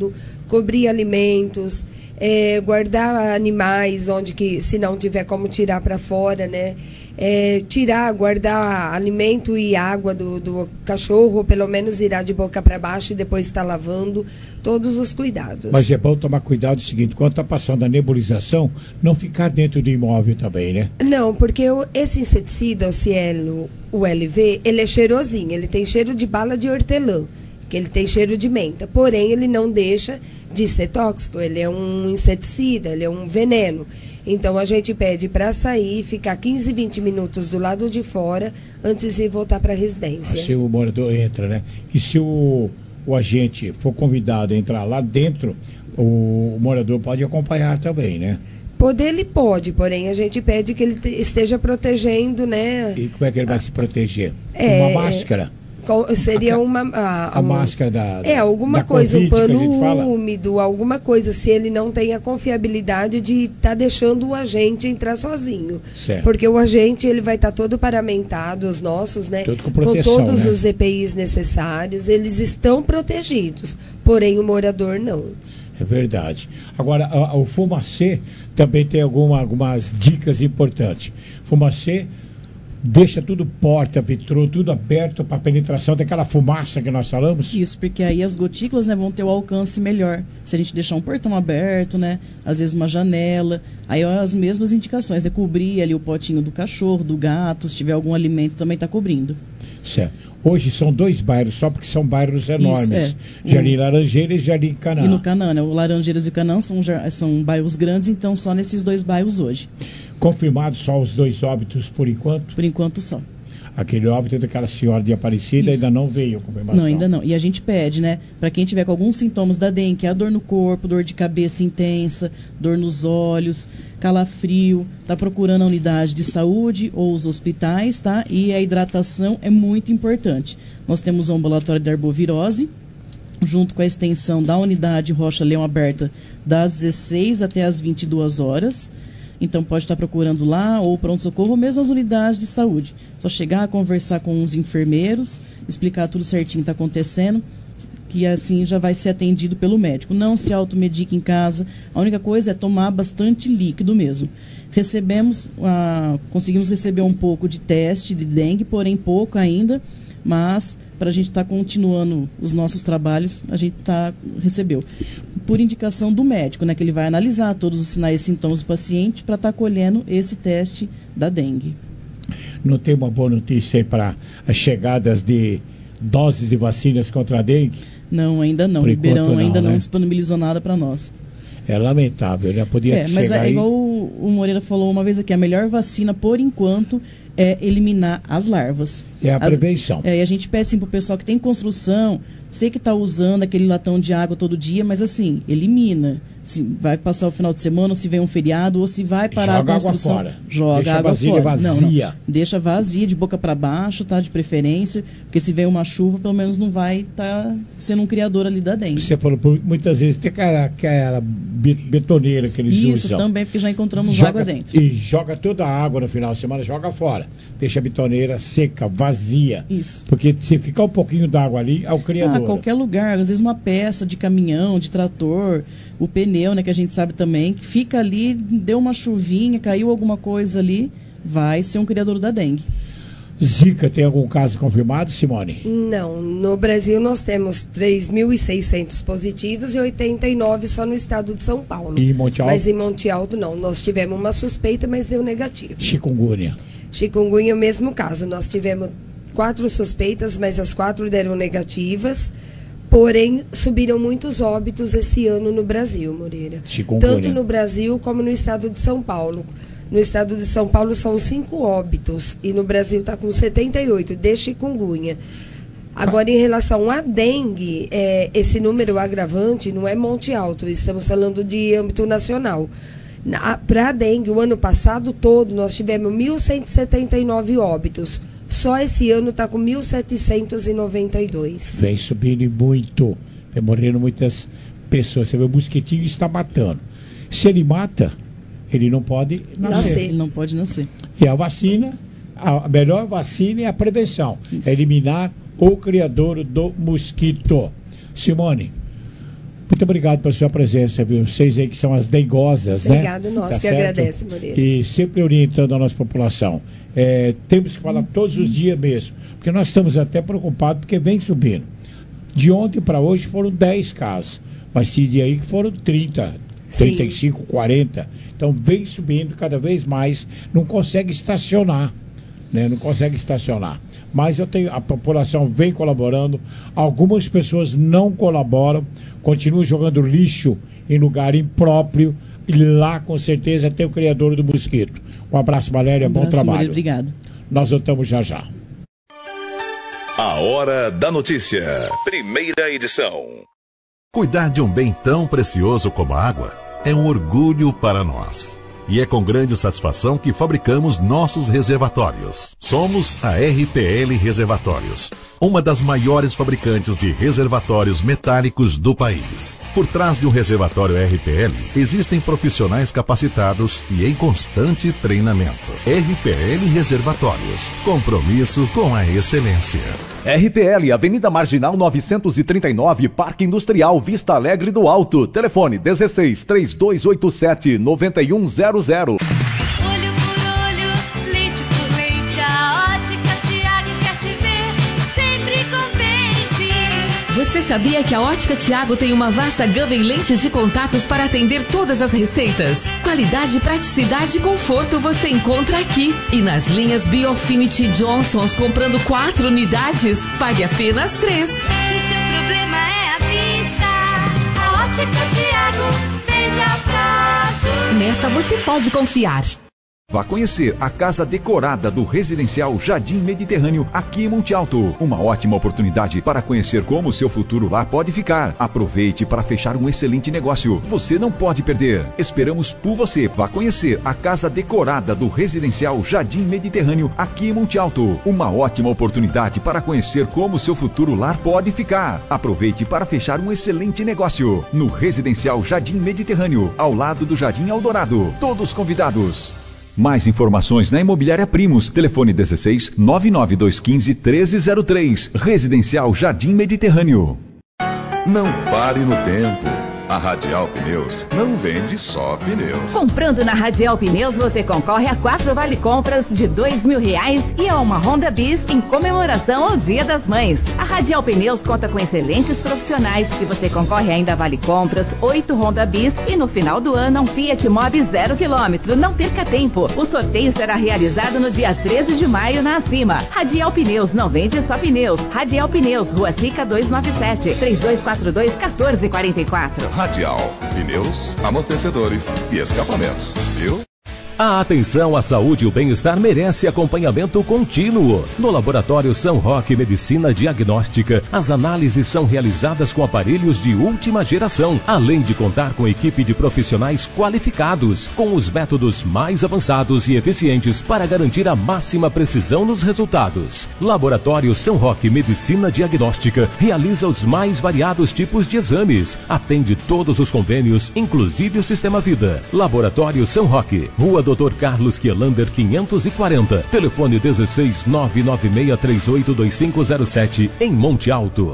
cobrir alimentos, é, guardar animais onde que, se não tiver como tirar para fora, né? É, tirar, guardar alimento e água do, do cachorro, ou pelo menos irá de boca para baixo e depois está lavando, todos os cuidados. Mas é bom tomar cuidado o seguinte, quando está passando a nebulização, não ficar dentro do imóvel também, né? Não, porque o, esse inseticida, o Cielo, o L V, ele é cheirosinho, ele tem cheiro de bala de hortelã, que ele tem cheiro de menta, porém ele não deixa de ser tóxico, ele é um inseticida, ele é um veneno. Então a gente pede para sair, ficar quinze, vinte minutos do lado de fora antes de voltar para a residência. Se o morador entra, né? E se o, o agente for convidado a entrar lá dentro, o, o morador pode acompanhar também, né? Poder ele pode, porém a gente pede que ele te, esteja protegendo, né? E como é que ele vai se proteger? É, uma máscara? Seria uma... A, a um, máscara da, da É, alguma da coisa, COVID, um pano fala. úmido, alguma coisa, se ele não tem a confiabilidade de estar tá deixando o agente entrar sozinho. Certo. Porque o agente, ele vai estar tá todo paramentado, os nossos, né? Todo com proteção, com todos né? os E P Is necessários, eles estão protegidos, porém o morador não. É verdade. Agora, a, a, o Fumacê também tem alguma, algumas dicas importantes. Fumacê deixa tudo porta, vitrô, tudo aberto para penetração daquela fumaça que nós falamos? Isso, porque aí as gotículas, né, vão ter o alcance melhor. Se a gente deixar um portão aberto, né, às vezes uma janela, aí ó, as mesmas indicações, é cobrir ali o potinho do cachorro, do gato, se tiver algum alimento também está cobrindo. Certo. Hoje são dois bairros, só porque são bairros enormes. Isso, é. Jardim Laranjeiras e Jardim Canaã. E no Canaã, né, o Laranjeiras e o Canaã são, são bairros grandes, então só nesses dois bairros hoje. Confirmados só os dois óbitos por enquanto? Por enquanto só. Aquele óbito daquela senhora de Aparecida Isso. ainda não veio a confirmação? Não, ainda não. E a gente pede, né, para quem tiver com alguns sintomas da dengue, que é a dor no corpo, dor de cabeça intensa, dor nos olhos, calafrio, tá procurando a unidade de saúde ou os hospitais, tá? E a hidratação é muito importante. Nós temos o ambulatório da arbovirose, junto com a extensão da unidade Rocha Leão aberta das dezesseis até as vinte e duas horas. Então pode estar procurando lá, ou pronto-socorro, ou mesmo as unidades de saúde. Só chegar, conversar com os enfermeiros, explicar tudo certinho que está acontecendo, que assim já vai ser atendido pelo médico. Não se automedique em casa, a única coisa é tomar bastante líquido mesmo. Recebemos, ah, conseguimos receber um pouco de teste de dengue, porém pouco ainda, mas para a gente estar tá continuando os nossos trabalhos, a gente tá, recebeu. Por indicação do médico, né, que ele vai analisar todos os sinais e sintomas do paciente para estar tá colhendo esse teste da dengue. Não tem uma boa notícia aí para as chegadas de doses de vacinas contra a dengue? Não, ainda não. O Ribeirão ainda não, né? Não disponibilizou nada para nós. É lamentável, né? Podia é, mas chegar é aí... igual o, o Moreira falou uma vez aqui, a melhor vacina, por enquanto, é eliminar as larvas. É a as, prevenção. É, e a gente pede assim, para o pessoal que tem construção, sei que está usando aquele latão de água todo dia, mas assim, elimina. Se vai passar o final de semana, ou se vem um feriado, ou se vai parar joga a construção. Água fora. Joga Deixa água a vasilha fora. vazia. Não, não. Deixa vazia, de boca para baixo, tá? De preferência, porque se vem uma chuva, pelo menos não vai estar tá sendo um criador ali da dengue. Você falou, muitas vezes tem aquela, aquela betoneira que eles Isso, usam. Isso também, porque já encontramos joga, água dentro. E joga toda a água no final de semana, joga fora. Deixa a betoneira seca, vazia. Isso. Porque se ficar um pouquinho d'água ali, é o criador. Ah, qualquer lugar, às vezes uma peça de caminhão, de trator, o pneu, né, que a gente sabe também, que fica ali, deu uma chuvinha, caiu alguma coisa ali, vai ser um criador da dengue. Zika, tem algum caso confirmado, Simone? Não, no Brasil nós temos três mil e seiscentos positivos e oitenta e nove só no estado de São Paulo. E em Monte Alto? Mas em Monte Alto não, nós tivemos uma suspeita, mas deu negativo. Chikungunya? Chikungunya é o mesmo caso, nós tivemos quatro suspeitas, mas as quatro deram negativas. Porém, subiram muitos óbitos esse ano no Brasil, Moreira. Chikungunya. Tanto no Brasil como no estado de São Paulo. No estado de São Paulo são cinco óbitos e no Brasil está com setenta e oito de chikungunya. Agora, em relação à dengue, é, esse número agravante não é Monte Alto, estamos falando de âmbito nacional. Para a dengue, o ano passado todo, nós tivemos mil cento e setenta e nove óbitos. Só esse ano está com mil setecentos e noventa e dois. Vem subindo muito. Vem morrendo muitas pessoas. Você vê, o mosquitinho está matando. Se ele mata, ele não pode nascer. nascer. Ele não pode nascer. E a vacina, a melhor vacina é a prevenção. É eliminar o criador do mosquito. Simone, Muito obrigado pela sua presença, viu? Vocês aí que são as dengosas, né? Obrigado, nós tá que certo? agradece, Moreira. E sempre orientando a nossa população. É, temos que falar todos os dias mesmo, porque nós estamos até preocupados, porque vem subindo. De ontem para hoje foram dez casos, mas tinha dia aí que foram trinta, trinta e cinco, quarenta. Então vem subindo cada vez mais, não consegue estacionar, né? Não consegue estacionar. Mas eu tenho, a população vem colaborando, algumas pessoas não colaboram, continuam jogando lixo em lugar impróprio, e lá com certeza tem o criador do mosquito. Um abraço, Valéria, um bom abraço, trabalho. Maria, obrigado. Nós voltamos já já. A Hora da Notícia, primeira edição. Cuidar de um bem tão precioso como a água é um orgulho para nós. E é com grande satisfação que fabricamos nossos reservatórios. Somos a R P L Reservatórios, uma das maiores fabricantes de reservatórios metálicos do país. Por trás de um reservatório R P L, existem profissionais capacitados e em constante treinamento. R P L Reservatórios, compromisso com a excelência. R P L, Avenida Marginal novecentos e trinta e nove, Parque Industrial, Vista Alegre do Alto. Telefone dezesseis, três dois oito sete, nove um zero zero. Olho por olho, lente por lente, a Ótica Tiago quer te ver sempre contente. Você sabia que a Ótica Tiago tem uma vasta gama em lentes de contatos para atender todas as receitas? Qualidade, praticidade e conforto você encontra aqui. E nas linhas Biofinity Johnsons, comprando quatro unidades, pague apenas três. Se seu problema é a vista, a Ótica Tiago veja prazo. Nesta você pode confiar. Vá conhecer a casa decorada do residencial Jardim Mediterrâneo aqui em Monte Alto. Uma ótima oportunidade para conhecer como o seu futuro lá pode ficar. Aproveite para fechar um excelente negócio. Você não pode perder. Esperamos por você. Vá conhecer a casa decorada do residencial Jardim Mediterrâneo aqui em Monte Alto. Uma ótima oportunidade para conhecer como o seu futuro lar pode ficar. Aproveite para fechar um excelente negócio. No residencial Jardim Mediterrâneo, ao lado do Jardim Eldorado. Todos convidados. Mais informações na Imobiliária Primos. Telefone dezesseis, nove nove dois um cinco, um três zero três. Residencial Jardim Mediterrâneo. Não pare no tempo. A Radial Pneus não vende só pneus. Comprando na Radial Pneus, você concorre a quatro vale compras de dois mil reais e a uma Honda Bis em comemoração ao Dia das Mães. A Radial Pneus conta com excelentes profissionais e você concorre ainda a vale compras, oito Honda Bis e no final do ano um Fiat Mobi zero quilômetro. Não perca tempo. O sorteio será realizado no dia treze de maio na Acima. Radial Pneus não vende só pneus. Radial Pneus, Rua Sica duzentos e noventa e sete, três dois quatro dois, um quatro quatro quatro. Radial, pneus, amortecedores e escapamentos, viu? A atenção à saúde e o bem-estar merece acompanhamento contínuo. No Laboratório São Roque Medicina Diagnóstica, as análises são realizadas com aparelhos de última geração, além de contar com equipe de profissionais qualificados, com os métodos mais avançados e eficientes para garantir a máxima precisão nos resultados. Laboratório São Roque Medicina Diagnóstica realiza os mais variados tipos de exames, atende todos os convênios, inclusive o Sistema Vida. Laboratório São Roque, Rua doutor Carlos Quielander quinhentos e quarenta, telefone dezesseis, nove nove seis três oito dois cinco zero sete, em Monte Alto.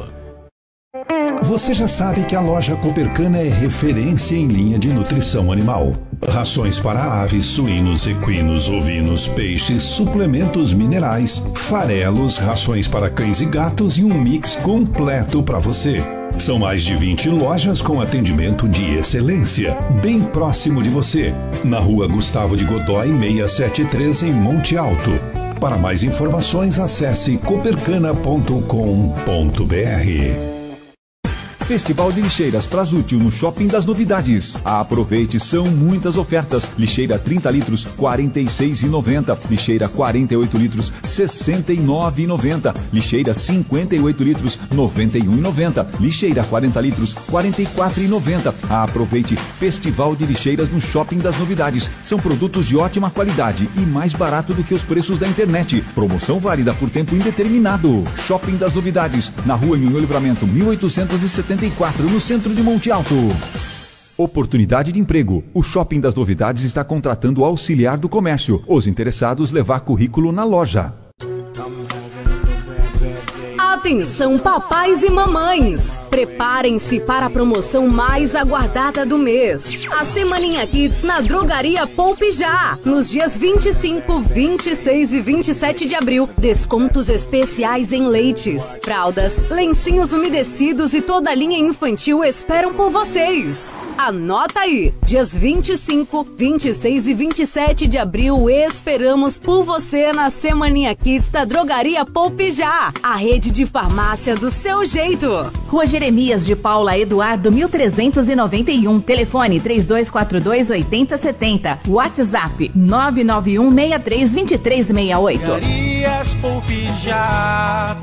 Você já sabe que a loja Copercana é referência em linha de nutrição animal. Rações para aves, suínos, equinos, ovinos, peixes, suplementos minerais, farelos, rações para cães e gatos e um mix completo para você. São mais de vinte lojas com atendimento de excelência, bem próximo de você, na Rua Gustavo de Godói seiscentos e setenta e três, em Monte Alto. Para mais informações, acesse copercana ponto com ponto br. Festival de Lixeiras Prasútil no Shopping das Novidades. Aproveite, são muitas ofertas. Lixeira trinta litros, quarenta e seis reais e noventa centavos. Lixeira quarenta e oito litros, sessenta e nove reais e noventa centavos. Lixeira cinquenta e oito litros, noventa e um reais e noventa centavos. Lixeira quarenta litros, quarenta e quatro reais e noventa centavos. Aproveite, Festival de Lixeiras no Shopping das Novidades. São produtos de ótima qualidade e mais barato do que os preços da internet. Promoção válida por tempo indeterminado. Shopping das Novidades, na Rua Minho Livramento, mil oitocentos e setenta e quatro, no centro de Monte Alto. Oportunidade de emprego. O Shopping das Novidades está contratando auxiliar do comércio. Os interessados levar currículo na loja. Atenção, papais e mamães! Preparem-se para a promoção mais aguardada do mês. A Semaninha Kids na Drogaria Poupe Já. Nos dias vinte e cinco, vinte e seis e vinte e sete de abril, descontos especiais em leites, fraldas, lencinhos umedecidos e toda a linha infantil esperam por vocês. Anota aí! Dias vinte e cinco, vinte e seis e vinte e sete de abril, esperamos por você na Semaninha Kids da Drogaria Poupe Já. A rede de farmácia do seu jeito. Rua Jeremias de Paula Eduardo, mil trezentos e noventa e um. Telefone três dois quatro dois, oito zero sete zero. WhatsApp nove nove um, seis três, dois três seis oito. Drogarias Poupe Já.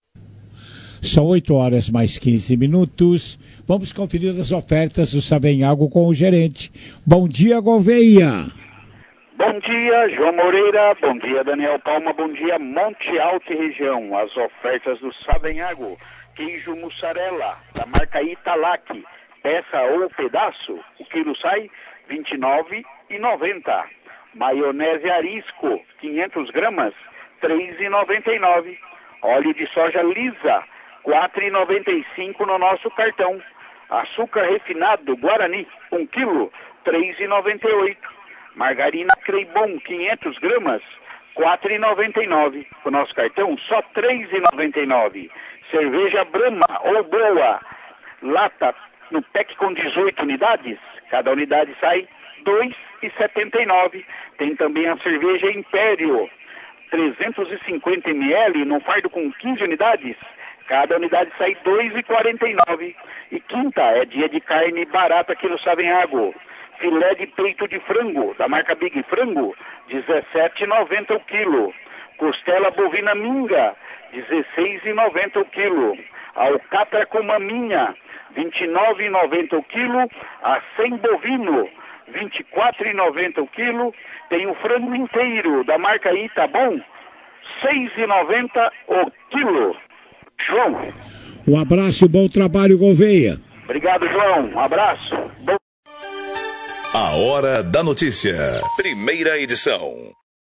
São oito horas mais quinze minutos. Vamos conferir as ofertas do Savenhago com o gerente. Bom dia, Gouveia. Bom dia, João Moreira. Bom dia, Daniel Palma. Bom dia, Monte Alto e região. As ofertas do Savenhago. Queijo mussarela, da marca Italac. Peça ou pedaço, o quilo sai vinte e nove reais e noventa centavos. Maionese Arisco, quinhentas gramas, três reais e noventa e nove centavos. Óleo de soja lisa, quatro reais e noventa e cinco centavos no nosso cartão. Açúcar refinado Guarani, um quilo, três reais e noventa e oito centavos. Margarina Creibon, quinhentas gramas, quatro reais e noventa e nove centavos. O nosso cartão, só três reais e noventa e nove centavos. Cerveja Brahma ou Boa, lata no pack com dezoito unidades, cada unidade sai dois reais e setenta e nove centavos. Tem também a cerveja Império, trezentos e cinquenta mililitros, no fardo com quinze unidades, cada unidade sai dois reais e quarenta e nove centavos. E quinta é dia de carne barata aqui no Savenhago. Filé de peito de frango, da marca Big Frango, dezessete reais e noventa centavos o quilo. Costela bovina minga, dezesseis reais e noventa centavos o quilo. Alcatra com maminha, vinte e nove reais e noventa centavos o quilo. A cem bovino, vinte e quatro reais e noventa centavos o quilo. Tem o frango inteiro, da marca Itabom, seis reais e noventa centavos o quilo. João. Um abraço, bom trabalho, Gouveia. Obrigado, João. Um abraço. Bom... A Hora da Notícia. Primeira edição.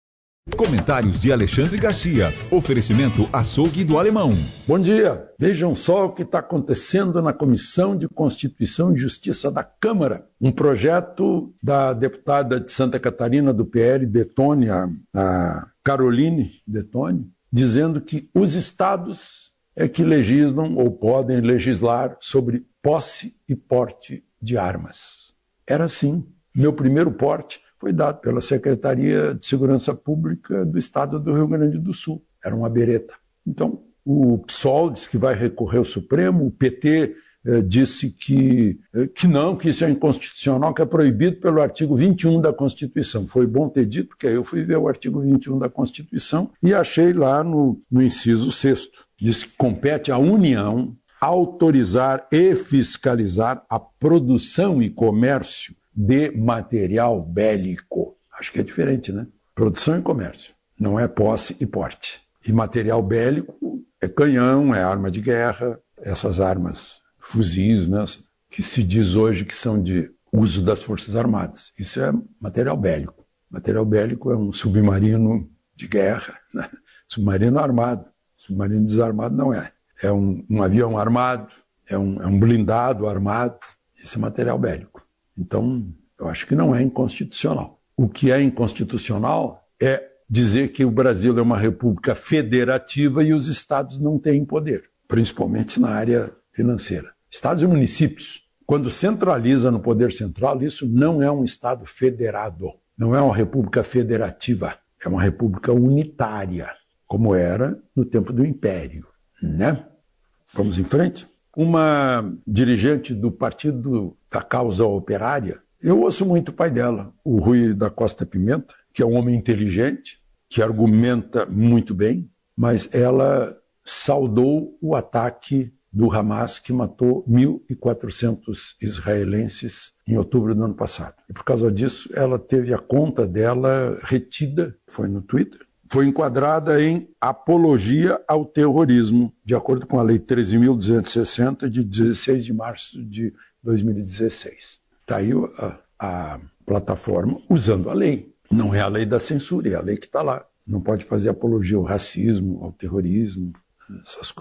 Comentários de Alexandre Garcia. Oferecimento Açougue do Alemão. Bom dia. Vejam só o que está acontecendo na Comissão de Constituição e Justiça da Câmara. Um projeto da deputada de Santa Catarina do P L, Detone, a, a Caroline Detone, dizendo que os estados é que legislam ou podem legislar sobre posse e porte de armas. Era assim. Meu primeiro porte foi dado pela Secretaria de Segurança Pública do Estado do Rio Grande do Sul. Era uma bereta. Então, o P SOL disse que vai recorrer ao Supremo, o P T eh, disse que, eh, que não, que isso é inconstitucional, que é proibido pelo artigo vinte e um da Constituição. Foi bom ter dito, porque aí eu fui ver o artigo vinte e um da Constituição e achei lá no, no inciso sexto. Diz que compete à União autorizar e fiscalizar a produção e comércio de material bélico. Acho que é diferente, né? Produção e comércio. Não é posse e porte. E material bélico é canhão, é arma de guerra, essas armas, fuzis, né? Que se diz hoje que são de uso das Forças Armadas. Isso é material bélico. Material bélico é um submarino de guerra, né? Submarino armado. Submarino desarmado não é. É um, um avião armado, é um, é um blindado armado. Isso é material bélico. Então, eu acho que não é inconstitucional. O que é inconstitucional é dizer que o Brasil é uma república federativa e os estados não têm poder, principalmente na área financeira. Estados e municípios, quando centraliza no poder central, isso não é um estado federado, não é uma república federativa, é uma república unitária, como era no tempo do Império, né? Vamos em frente? Uma dirigente do Partido da Causa Operária, eu ouço muito o pai dela, o Rui da Costa Pimenta, que é um homem inteligente, que argumenta muito bem, mas ela saudou o ataque do Hamas, que matou mil e quatrocentos israelenses em outubro do ano passado. E por causa disso, ela teve a conta dela retida, foi no Twitter, foi enquadrada em apologia ao terrorismo, de acordo com a Lei treze mil duzentos e sessenta, de dezesseis de março de dois mil e dezesseis. Está aí a, a plataforma usando a lei. Não é a lei da censura, é a lei que está lá. Não pode fazer apologia ao racismo, ao terrorismo, essas coisas.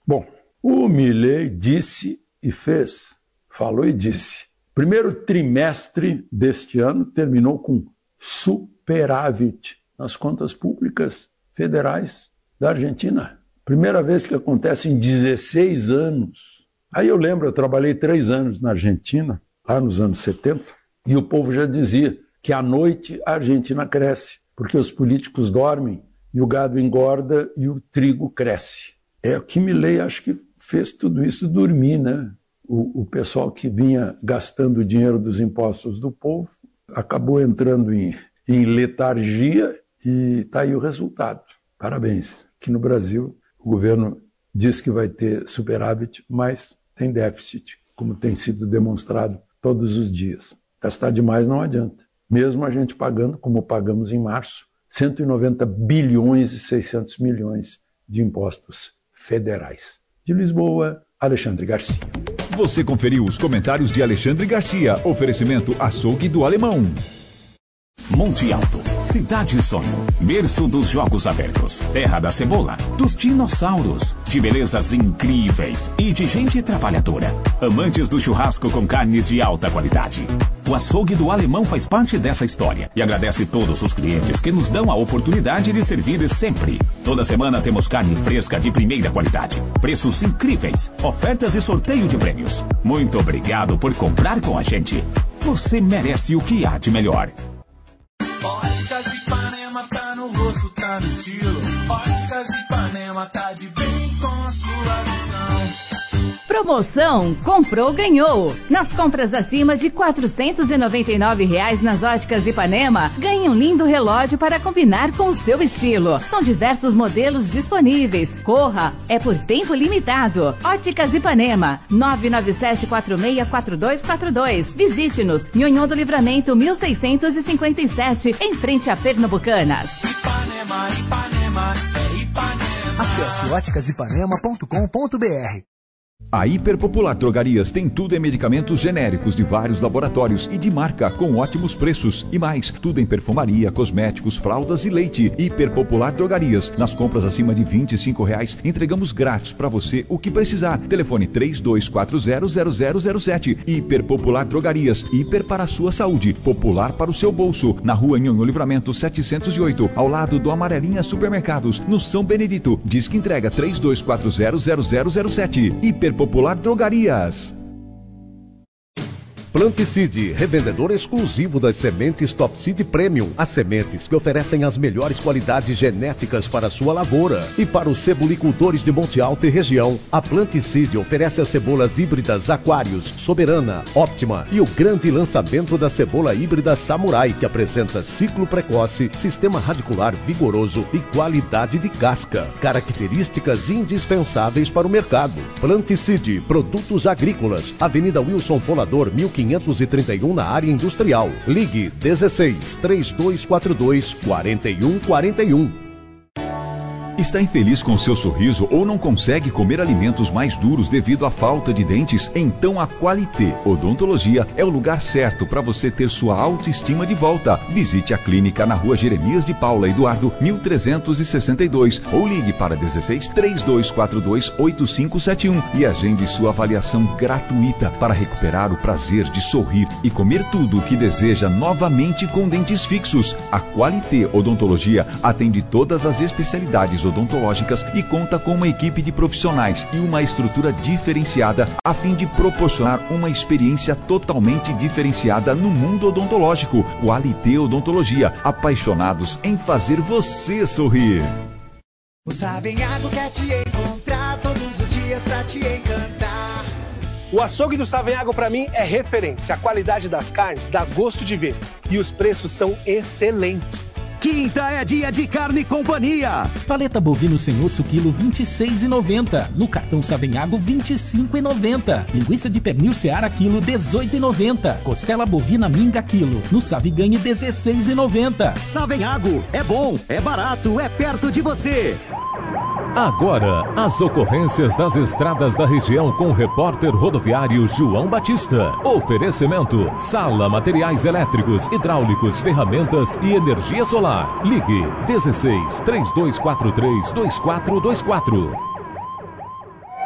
Bom, o Milei disse e fez, falou e disse. Primeiro trimestre deste ano terminou com superávit nas contas públicas federais da Argentina. Primeira vez que acontece em dezesseis anos. Aí eu lembro, eu trabalhei três anos na Argentina, lá nos anos setenta, e o povo já dizia que à noite a Argentina cresce, porque os políticos dormem e o gado engorda e o trigo cresce. É o que Milei acho que fez tudo isso dormir, né? O, o pessoal que vinha gastando o dinheiro dos impostos do povo acabou entrando em, em letargia e está aí o resultado. Parabéns. Aqui no Brasil, o governo diz que vai ter superávit, mas tem déficit, como tem sido demonstrado todos os dias. Gastar demais não adianta. Mesmo a gente pagando, como pagamos em março, cento e noventa bilhões e seiscentos milhões de impostos federais. De Lisboa, Alexandre Garcia. Você conferiu os comentários de Alexandre Garcia. Oferecimento Açougue do Alemão. Monte Alto, cidade sonho, berço dos jogos abertos, terra da cebola, dos dinossauros, de belezas incríveis e de gente trabalhadora. Amantes do churrasco com carnes de alta qualidade. O Açougue do Alemão faz parte dessa história e agradece todos os clientes que nos dão a oportunidade de servir sempre. Toda semana temos carne fresca de primeira qualidade, preços incríveis, ofertas e sorteio de prêmios. Muito obrigado por comprar com a gente. Você merece o que há de melhor. Óticas Ipanema tá no rosto, tá no estilo. Óticas Ipanema tá de bem com a sua visão. Promoção Comprou, Ganhou. Nas compras acima de quatrocentos e noventa e nove reais nas Óticas Ipanema, ganhe um lindo relógio para combinar com o seu estilo. São diversos modelos disponíveis. Corra, é por tempo limitado. Óticas Ipanema, nove nove sete quatro seis quatro dois quatro dois. Visite-nos, Nhonhô do Livramento mil seiscentos e cinquenta e sete, em frente a Pernambucanas. Ipanema, Ipanema, é Ipanema. Acesse óticas ipanema ponto com ponto b r. A Hiperpopular Drogarias tem tudo em medicamentos genéricos de vários laboratórios e de marca com ótimos preços. E mais, tudo em perfumaria, cosméticos, fraldas e leite. Hiperpopular Drogarias. Nas compras acima de vinte e cinco reais, entregamos grátis para você o que precisar. Telefone três dois quatro zero zero zero zero sete. Hiperpopular Drogarias. Hiper para a sua saúde. Popular para o seu bolso. Na rua Nhonhô Livramento setecentos e oito, ao lado do Amarelinha Supermercados, no São Benedito. Disque entrega três dois quatro zero zero zero zero sete. Hiper Popular Drogarias. Planticide, revendedor exclusivo das sementes Top Seed Premium. As sementes que oferecem as melhores qualidades genéticas para a sua lavoura. E para os cebolicultores de Monte Alto e região, a Planticide oferece as cebolas híbridas Aquários, Soberana, Óptima e o grande lançamento da cebola híbrida Samurai, que apresenta ciclo precoce, sistema radicular vigoroso e qualidade de casca. Características indispensáveis para o mercado. Planticide, produtos agrícolas, Avenida Wilson Folador, mil quinhentos e trinta e um, na área industrial. Ligue dezesseis, três dois quatro dois, quatro um quatro um. Está infeliz com seu sorriso ou não consegue comer alimentos mais duros devido à falta de dentes? Então a Qualité Odontologia é o lugar certo para você ter sua autoestima de volta. Visite a clínica na rua Jeremias de Paula Eduardo, mil trezentos e sessenta e dois, ou ligue para dezesseis, três dois quatro dois, oito cinco sete um e agende sua avaliação gratuita para recuperar o prazer de sorrir e comer tudo o que deseja novamente com dentes fixos. A Qualité Odontologia atende todas as especialidades odontológicas e conta com uma equipe de profissionais e uma estrutura diferenciada a fim de proporcionar uma experiência totalmente diferenciada no mundo odontológico. Qualité Odontologia, apaixonados em fazer você sorrir. O Savenhago quer te encontrar todos os dias pra te encantar. O açougue do Savenhago para mim é referência. A qualidade das carnes dá gosto de ver e os preços são excelentes. Quinta é dia de Carne Companhia. Paleta bovino sem osso quilo vinte e seis reais e noventa centavos. No cartão Savenhago vinte e cinco reais e noventa centavos. Linguiça de pernil Seara quilo dezoito reais e noventa centavos. Costela bovina Minga quilo. No Saviganhe dezesseis reais e noventa centavos. Savenhago é bom, é barato, é perto de você. Agora, as ocorrências das estradas da região com o repórter rodoviário João Batista. Oferecimento: Sala Materiais Elétricos, Hidráulicos, Ferramentas e Energia Solar. Ligue dezesseis, três dois quatro três, dois quatro dois quatro.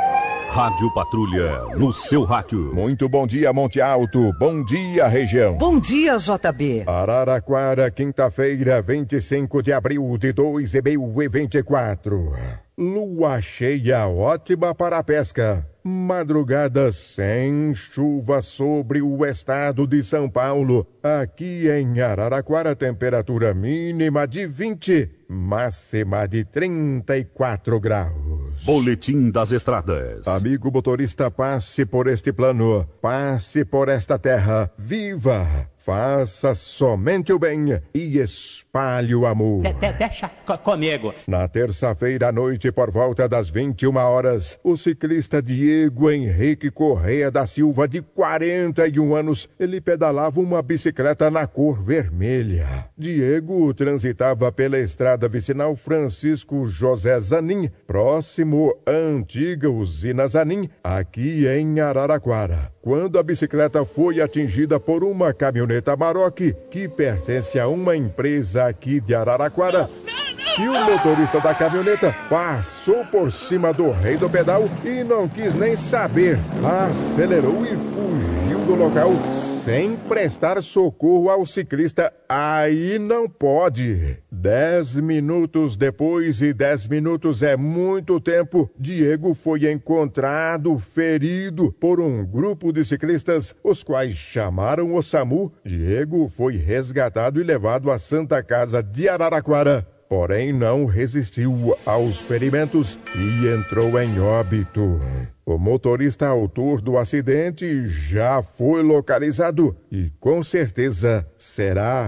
Rádio Patrulha, no seu rádio. Muito bom dia, Monte Alto. Bom dia, região. Bom dia, J B. Araraquara, quinta-feira, vinte e cinco de abril de dois mil e vinte e quatro. Lua cheia ótima para a pesca. Madrugada sem chuva sobre o estado de São Paulo. Aqui em Araraquara, temperatura mínima de vinte, máxima de trinta e quatro graus. Boletim das Estradas. Amigo motorista, passe por este plano, passe por esta terra, viva, faça somente o bem e espalhe o amor. De, de, deixa comigo. Na terça-feira à noite, por volta das vinte e uma horas, o ciclista Diego Henrique Correia da Silva, de quarenta e um anos, ele pedalava uma bicicleta na cor vermelha. Diego transitava pela estrada vicinal Francisco José Zanin, próximo à antiga usina Zanin, aqui em Araraquara, quando a bicicleta foi atingida por uma caminhoneta Maroc, que pertence a uma empresa aqui de Araraquara. E o motorista da caminhoneta passou por cima do rei do pedal e não quis nem saber. Acelerou e fugiu do local sem prestar socorro ao ciclista. Aí não pode. Dez minutos depois, e dez minutos é muito tempo, Diego foi encontrado ferido por um grupo de ciclistas, os quais chamaram o SAMU. Diego foi resgatado e levado à Santa Casa de Araraquara, porém não resistiu aos ferimentos e entrou em óbito. O motorista autor do acidente já foi localizado e com certeza será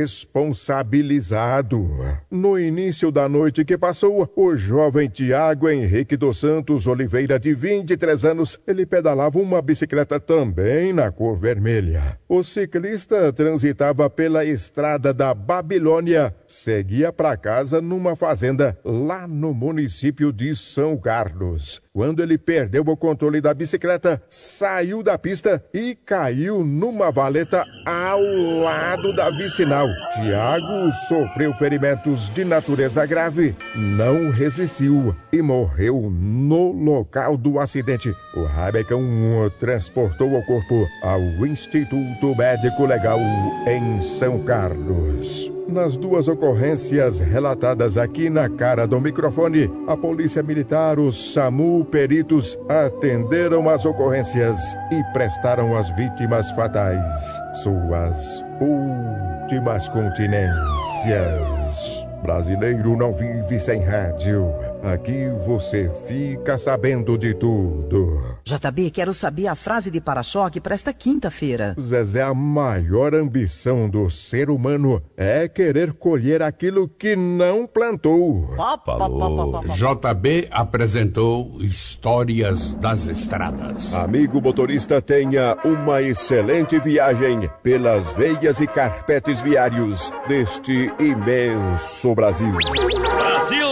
responsabilizado. No início da noite que passou, o jovem Tiago Henrique dos Santos Oliveira, de vinte e três anos, ele pedalava uma bicicleta também na cor vermelha. O ciclista transitava pela estrada da Babilônia, seguia para casa numa fazenda lá no município de São Carlos. Quando ele perdeu o controle da bicicleta, saiu da pista e caiu numa valeta ao lado da vicinal. Tiago sofreu ferimentos de natureza grave, não resistiu e morreu no local do acidente. O Rabecão transportou o corpo ao Instituto Médico Legal em São Carlos. Nas duas ocorrências relatadas aqui na cara do microfone, a Polícia Militar, o SAMU, peritos atenderam as ocorrências e prestaram às vítimas fatais suas últimas continências. Brasileiro não vive sem rádio. Aqui você fica sabendo de tudo. J B, quero saber a frase de para-choque para esta quinta-feira. Zezé, a maior ambição do ser humano é querer colher aquilo que não plantou. Falou. J B apresentou Histórias das Estradas. Amigo motorista, tenha uma excelente viagem pelas veias e carpetes viários deste imenso Brasil. Brasil!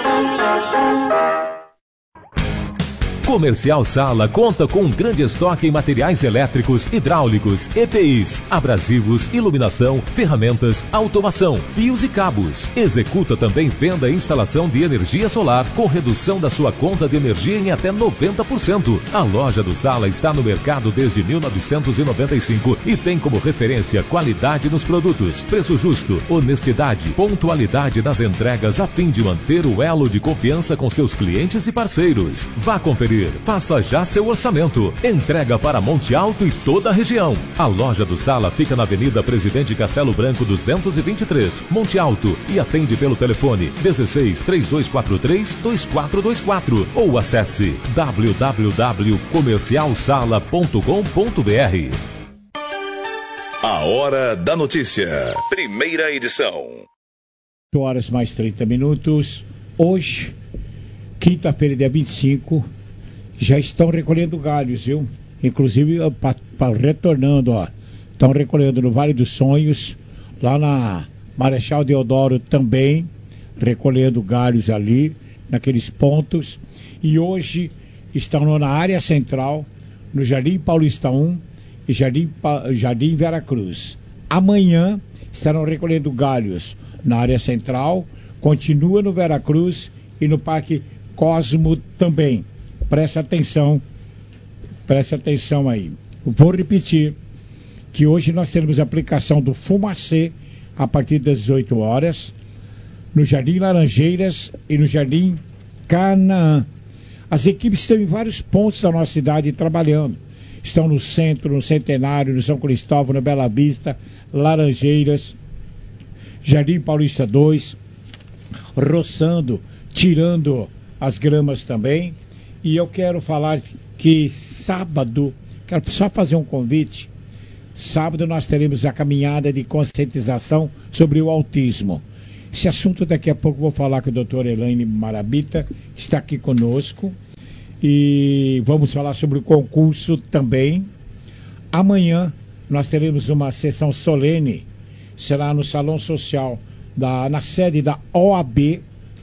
Comercial Sala conta com um grande estoque em materiais elétricos, hidráulicos, E P Is, abrasivos, iluminação, ferramentas, automação, fios e cabos. Executa também venda e instalação de energia solar com redução da sua conta de energia em até noventa por cento. A loja do Sala está no mercado desde mil novecentos e noventa e cinco e tem como referência qualidade nos produtos, preço justo, honestidade, pontualidade nas entregas a fim de manter o elo de confiança com seus clientes e parceiros. Vá conferir. Faça já seu orçamento. Entrega para Monte Alto e toda a região. A loja do Sala fica na Avenida Presidente Castelo Branco duzentos e vinte e três, Monte Alto, e atende pelo telefone dezesseis, três dois quatro três, dois quatro dois quatro ou acesse w w w ponto comercial sala ponto com ponto b r. A Hora da Notícia. Primeira edição. oito horas mais trinta minutos. Hoje, quinta-feira, dia vinte e cinco, já estão recolhendo galhos, viu? Inclusive, pa, pa, retornando, ó. Estão recolhendo no Vale dos Sonhos, lá na Marechal Deodoro também, recolhendo galhos ali, naqueles pontos. E hoje estão na área central, no Jardim Paulista um e Jardim, Jardim Veracruz. Amanhã estarão recolhendo galhos na área central, continua no Veracruz e no Parque Cosmo também. preste atenção, preste atenção aí. Vou repetir que hoje nós teremos a aplicação do Fumacê a partir das dezoito horas, no Jardim Laranjeiras e no Jardim Canaã. As equipes estão em vários pontos da nossa cidade trabalhando. Estão no centro, no Centenário, no São Cristóvão, no Bela Vista, Laranjeiras, Jardim Paulista dois, roçando, tirando as gramas também. E eu quero falar que sábado, quero só fazer um convite. Sábado nós teremos a caminhada de conscientização sobre o autismo. Esse assunto daqui a pouco eu vou falar com a doutora Elaine Marabita, que está aqui conosco. E vamos falar sobre o concurso também. Amanhã nós teremos uma sessão solene, será no Salão Social, da, na sede da O A B.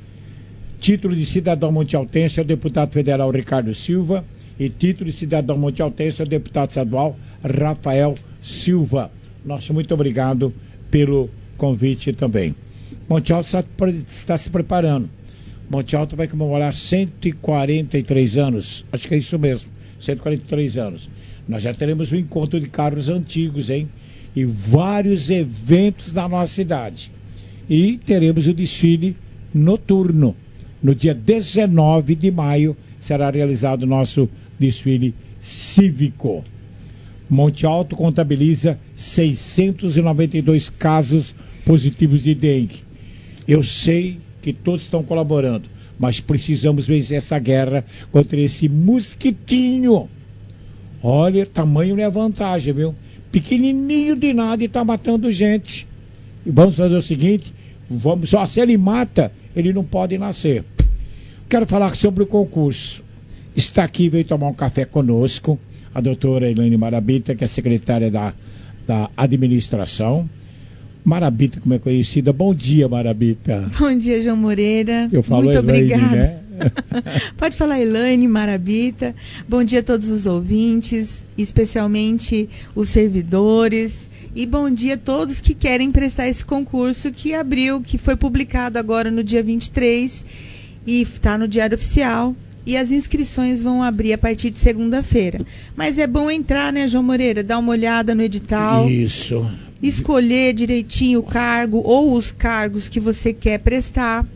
Título de cidadão montealtense é o deputado federal Ricardo Silva e título de cidadão montealtense é o deputado estadual Rafael Silva. Nosso muito obrigado pelo convite também. Monte Alto está, está se preparando. Monte Alto vai comemorar cento e quarenta e três anos. Acho que é isso mesmo, cento e quarenta e três anos. Nós já teremos um encontro de carros antigos, hein? E vários eventos na nossa cidade. E teremos o desfile noturno. No dia dezenove de maio será realizado o nosso desfile cívico. Monte Alto contabiliza seiscentos e noventa e dois casos positivos de dengue. Eu sei que todos estão colaborando, mas precisamos vencer essa guerra contra esse mosquitinho. Olha, tamanho não é vantagem, viu? Pequenininho de nada e está matando gente. E vamos fazer o seguinte, vamos, só se ele mata, ele não pode nascer. Quero falar sobre o concurso. Está aqui, veio tomar um café conosco a doutora Elaine Marabita, que é secretária da, da administração. Marabita, como é conhecida. Bom dia, Marabita. Bom dia, João Moreira. Eu falo Muito Elaine, obrigada. Né? Pode falar Elaine Marabita. Bom dia a todos os ouvintes, especialmente os servidores. E bom dia a todos que querem prestar esse concurso que abriu, que foi publicado agora no dia vinte e três e está no Diário Oficial. E as inscrições vão abrir a partir de segunda-feira. Mas é bom entrar, né, João Moreira? Dar uma olhada no edital. Isso. Escolher direitinho o cargo ou os cargos que você quer prestar.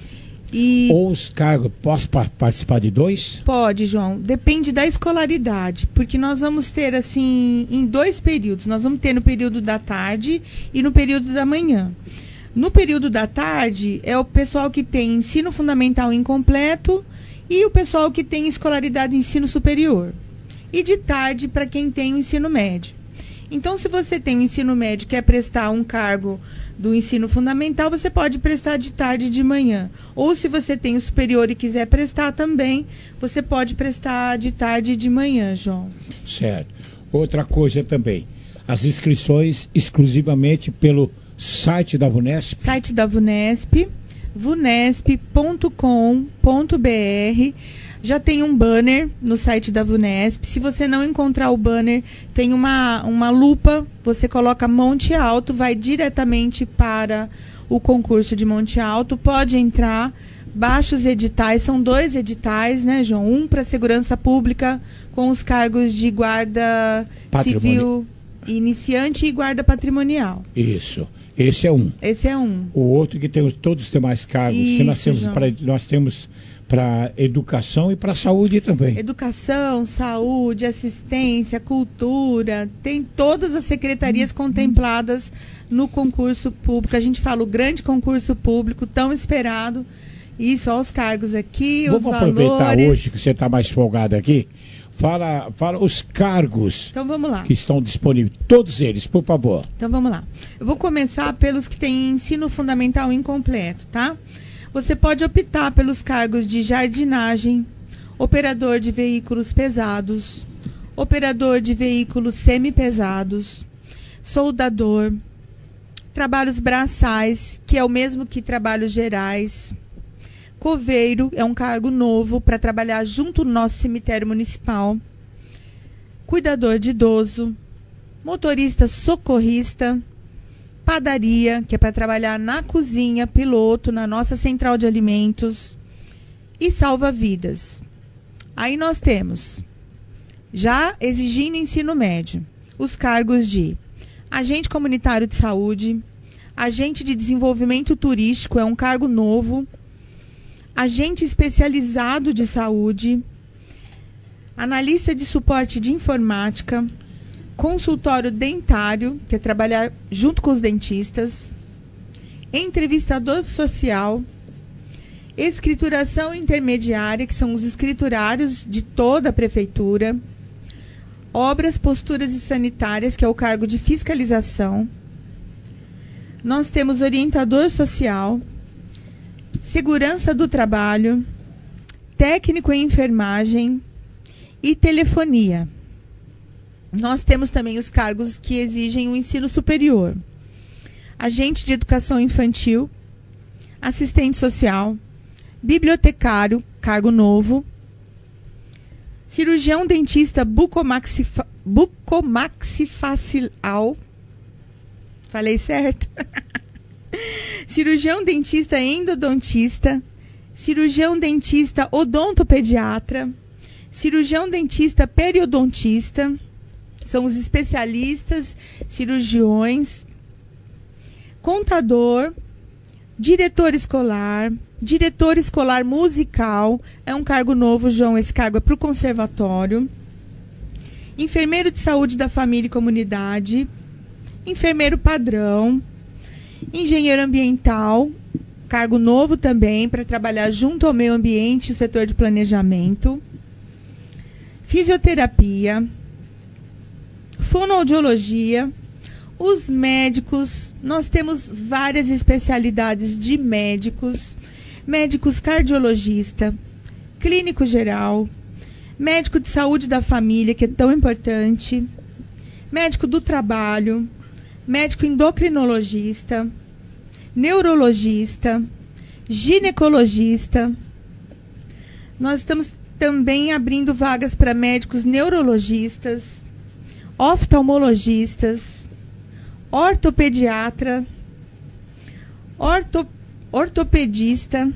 E ou os cargos, posso pa- participar de dois? Pode, João. Depende da escolaridade, porque nós vamos ter, assim, em dois períodos. Nós vamos ter no período da tarde e no período da manhã. No período da tarde, é o pessoal que tem ensino fundamental incompleto e o pessoal que tem escolaridade de ensino superior. E de tarde, para quem tem o ensino médio. Então, se você tem o ensino médio e quer prestar um cargo do ensino fundamental, você pode prestar de tarde e de manhã. Ou se você tem o superior e quiser prestar também, você pode prestar de tarde e de manhã, João. Certo. Outra coisa também, as inscrições exclusivamente pelo site da VUNESP. Site da VUNESP, vunesp ponto com ponto br. Já tem um banner no site da VUNESP. Se você não encontrar o banner, tem uma, uma lupa, você coloca Monte Alto, vai diretamente para o concurso de Monte Alto. Pode entrar, baixa os editais, são dois editais, né, João? Um para segurança pública, com os cargos de guarda civil iniciante e guarda patrimonial. Isso. Esse é um. Esse é um. O outro que tem todos os demais cargos, Isso, que nós temos João. para nós temos para educação e para saúde também. Educação, saúde, assistência, cultura, tem todas as secretarias contempladas no concurso público. A gente fala o grande concurso público, tão esperado. E só os cargos aqui, Vamos os aproveitar valores. hoje que você está mais folgado aqui. Fala, fala os cargos Então vamos lá. que estão disponíveis. Todos eles, por favor. Então vamos lá. Eu vou começar pelos que têm ensino fundamental incompleto, tá? Você pode optar pelos cargos de jardinagem, operador de veículos pesados, operador de veículos semipesados, soldador, trabalhos braçais, que é o mesmo que trabalhos gerais, coveiro, é um cargo novo para trabalhar junto no nosso cemitério municipal, cuidador de idoso, motorista socorrista, padaria, que é para trabalhar na cozinha, piloto, na nossa central de alimentos, e salva-vidas. Aí nós temos, já exigindo ensino médio, os cargos de agente comunitário de saúde, agente de desenvolvimento turístico, é um cargo novo, agente especializado de saúde, analista de suporte de informática, consultório dentário, que é trabalhar junto com os dentistas, entrevistador social, escrituração intermediária, que são os escriturários de toda a prefeitura, obras, posturas e sanitárias, que é o cargo de fiscalização. Nós temos orientador social, segurança do trabalho, técnico em enfermagem e telefonia. Nós temos também os cargos que exigem o ensino superior. Agente de educação infantil, assistente social, bibliotecário, cargo novo, cirurgião dentista bucomaxifa, bucomaxifacial, falei certo? Cirurgião dentista endodontista, cirurgião dentista odontopediatra, cirurgião dentista periodontista, são os especialistas, cirurgiões, contador, diretor escolar, diretor escolar musical, é um cargo novo, João, esse cargo é para o conservatório, enfermeiro de saúde da família e comunidade, enfermeiro padrão, engenheiro ambiental, cargo novo também, para trabalhar junto ao meio ambiente e o setor de planejamento, fisioterapia, fonoaudiologia, os médicos, nós temos várias especialidades de médicos, médicos cardiologista, clínico geral, médico de saúde da família, que é tão importante, médico do trabalho, médico endocrinologista, neurologista, ginecologista. Nós estamos também abrindo vagas para médicos neurologistas, oftalmologistas, ortopediatra, orto, ortopedista,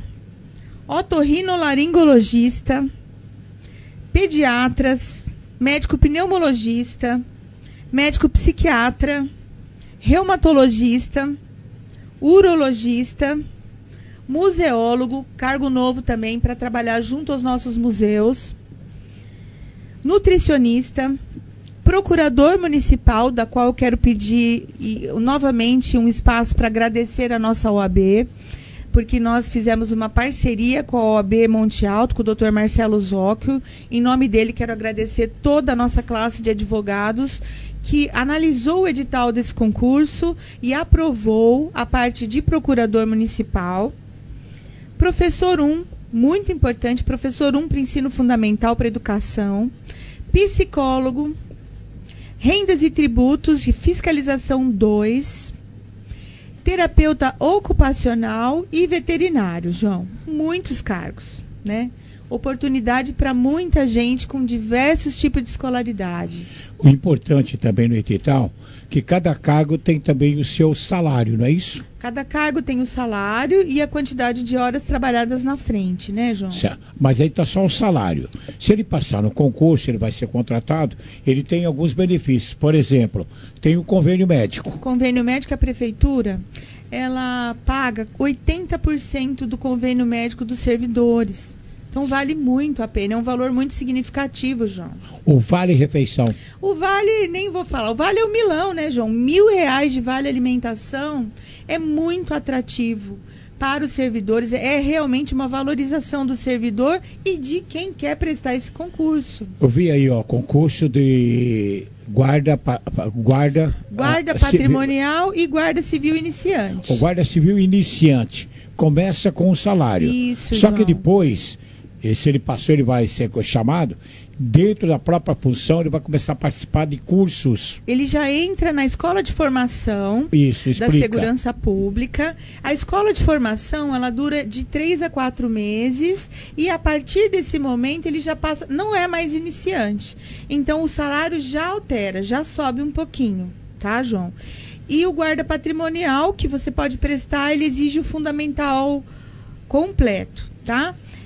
otorrinolaringologista, pediatras, médico pneumologista, médico psiquiatra, reumatologista, urologista, museólogo, cargo novo também para trabalhar junto aos nossos museus, nutricionista, procurador municipal, da qual eu quero pedir e, novamente um espaço para agradecer a nossa O A B, porque nós fizemos uma parceria com a O A B Monte Alto, com o doutor Marcelo Zóquio. Em nome dele, quero agradecer toda a nossa classe de advogados que analisou o edital desse concurso e aprovou a parte de procurador municipal. Professor um, muito importante, professor um para ensino fundamental para educação, psicólogo, rendas e tributos de fiscalização dois, terapeuta ocupacional e veterinário, João. Muitos cargos, né? Oportunidade para muita gente com diversos tipos de escolaridade. O importante também no edital, que cada cargo tem também o seu salário, não é isso? Cada cargo tem o salário e a quantidade de horas trabalhadas na frente, né, João? Certo. Mas aí está só o salário. Se ele passar no concurso, ele vai ser contratado, ele tem alguns benefícios. Por exemplo, tem o convênio médico. O convênio médico, a prefeitura, ela paga oitenta por cento do convênio médico dos servidores. Então vale muito a pena, é um valor muito significativo, João. O Vale Refeição. O Vale, nem vou falar, o Vale é o milão, né, João? Mil reais de Vale Alimentação é muito atrativo para os servidores, é realmente uma valorização do servidor e de quem quer prestar esse concurso. Eu vi aí, ó, concurso de guarda, pa, guarda, guarda a, patrimonial civil, e guarda civil iniciante. O guarda civil iniciante começa com o salário. Isso, Só João. que depois, se ele passou, ele vai ser chamado, dentro da própria função, ele vai começar a participar de cursos. Ele já entra na escola de formação Isso, da segurança pública. A escola de formação, ela dura de três a quatro meses e a partir desse momento ele já passa, não é mais iniciante. Então o salário já altera, já sobe um pouquinho, tá, João? E o guarda patrimonial, que você pode prestar, ele exige o fundamental completo, tá?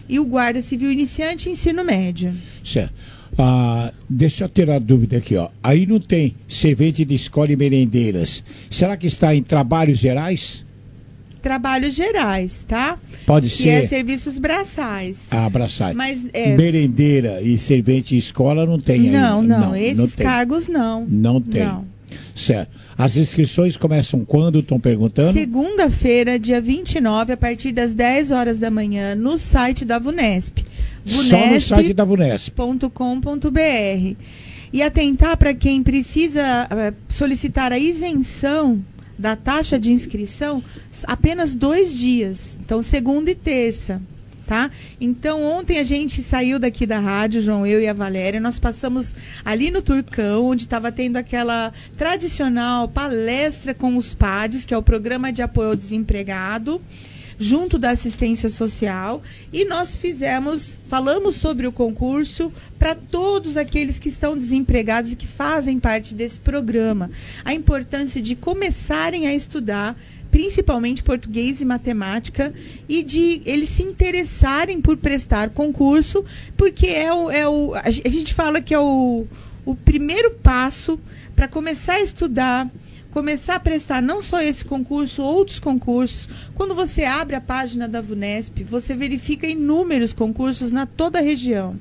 e o guarda civil iniciante ensino médio. Certo. Ah, deixa eu ter a dúvida aqui, ó. Aí não tem servente de escola e merendeiras. Será que está em trabalhos gerais? Trabalhos gerais, tá? Pode que ser. é serviços braçais. Ah, braçais. Mas, é... Merendeira e servente de escola não tem não, aí. Não, não, esses não tem. cargos não. Não tem. Não. Certo. As inscrições começam quando, estão perguntando? Segunda-feira, dia vinte e nove, a partir das dez horas da manhã, no site da VUNESP. Só no site da VUNESP. ponto com ponto b r. E atentar para quem precisa uh, solicitar a isenção da taxa de inscrição, apenas dois dias. Então, segunda e terça. Tá? Então, ontem a gente saiu daqui da rádio, João, eu e a Valéria, nós passamos ali no Turcão, onde estava tendo aquela tradicional palestra com os P A Ds, que é o Programa de Apoio ao Desempregado, junto da assistência social, e nós fizemos, falamos sobre o concurso para todos aqueles que estão desempregados e que fazem parte desse programa. A importância de começarem a estudar, principalmente português e matemática, e de eles se interessarem por prestar concurso, porque é o, é o a gente fala que é o, o primeiro passo para começar a estudar, começar a prestar não só esse concurso, outros concursos. Quando você abre a página da VUNESP, você verifica inúmeros concursos na toda a região.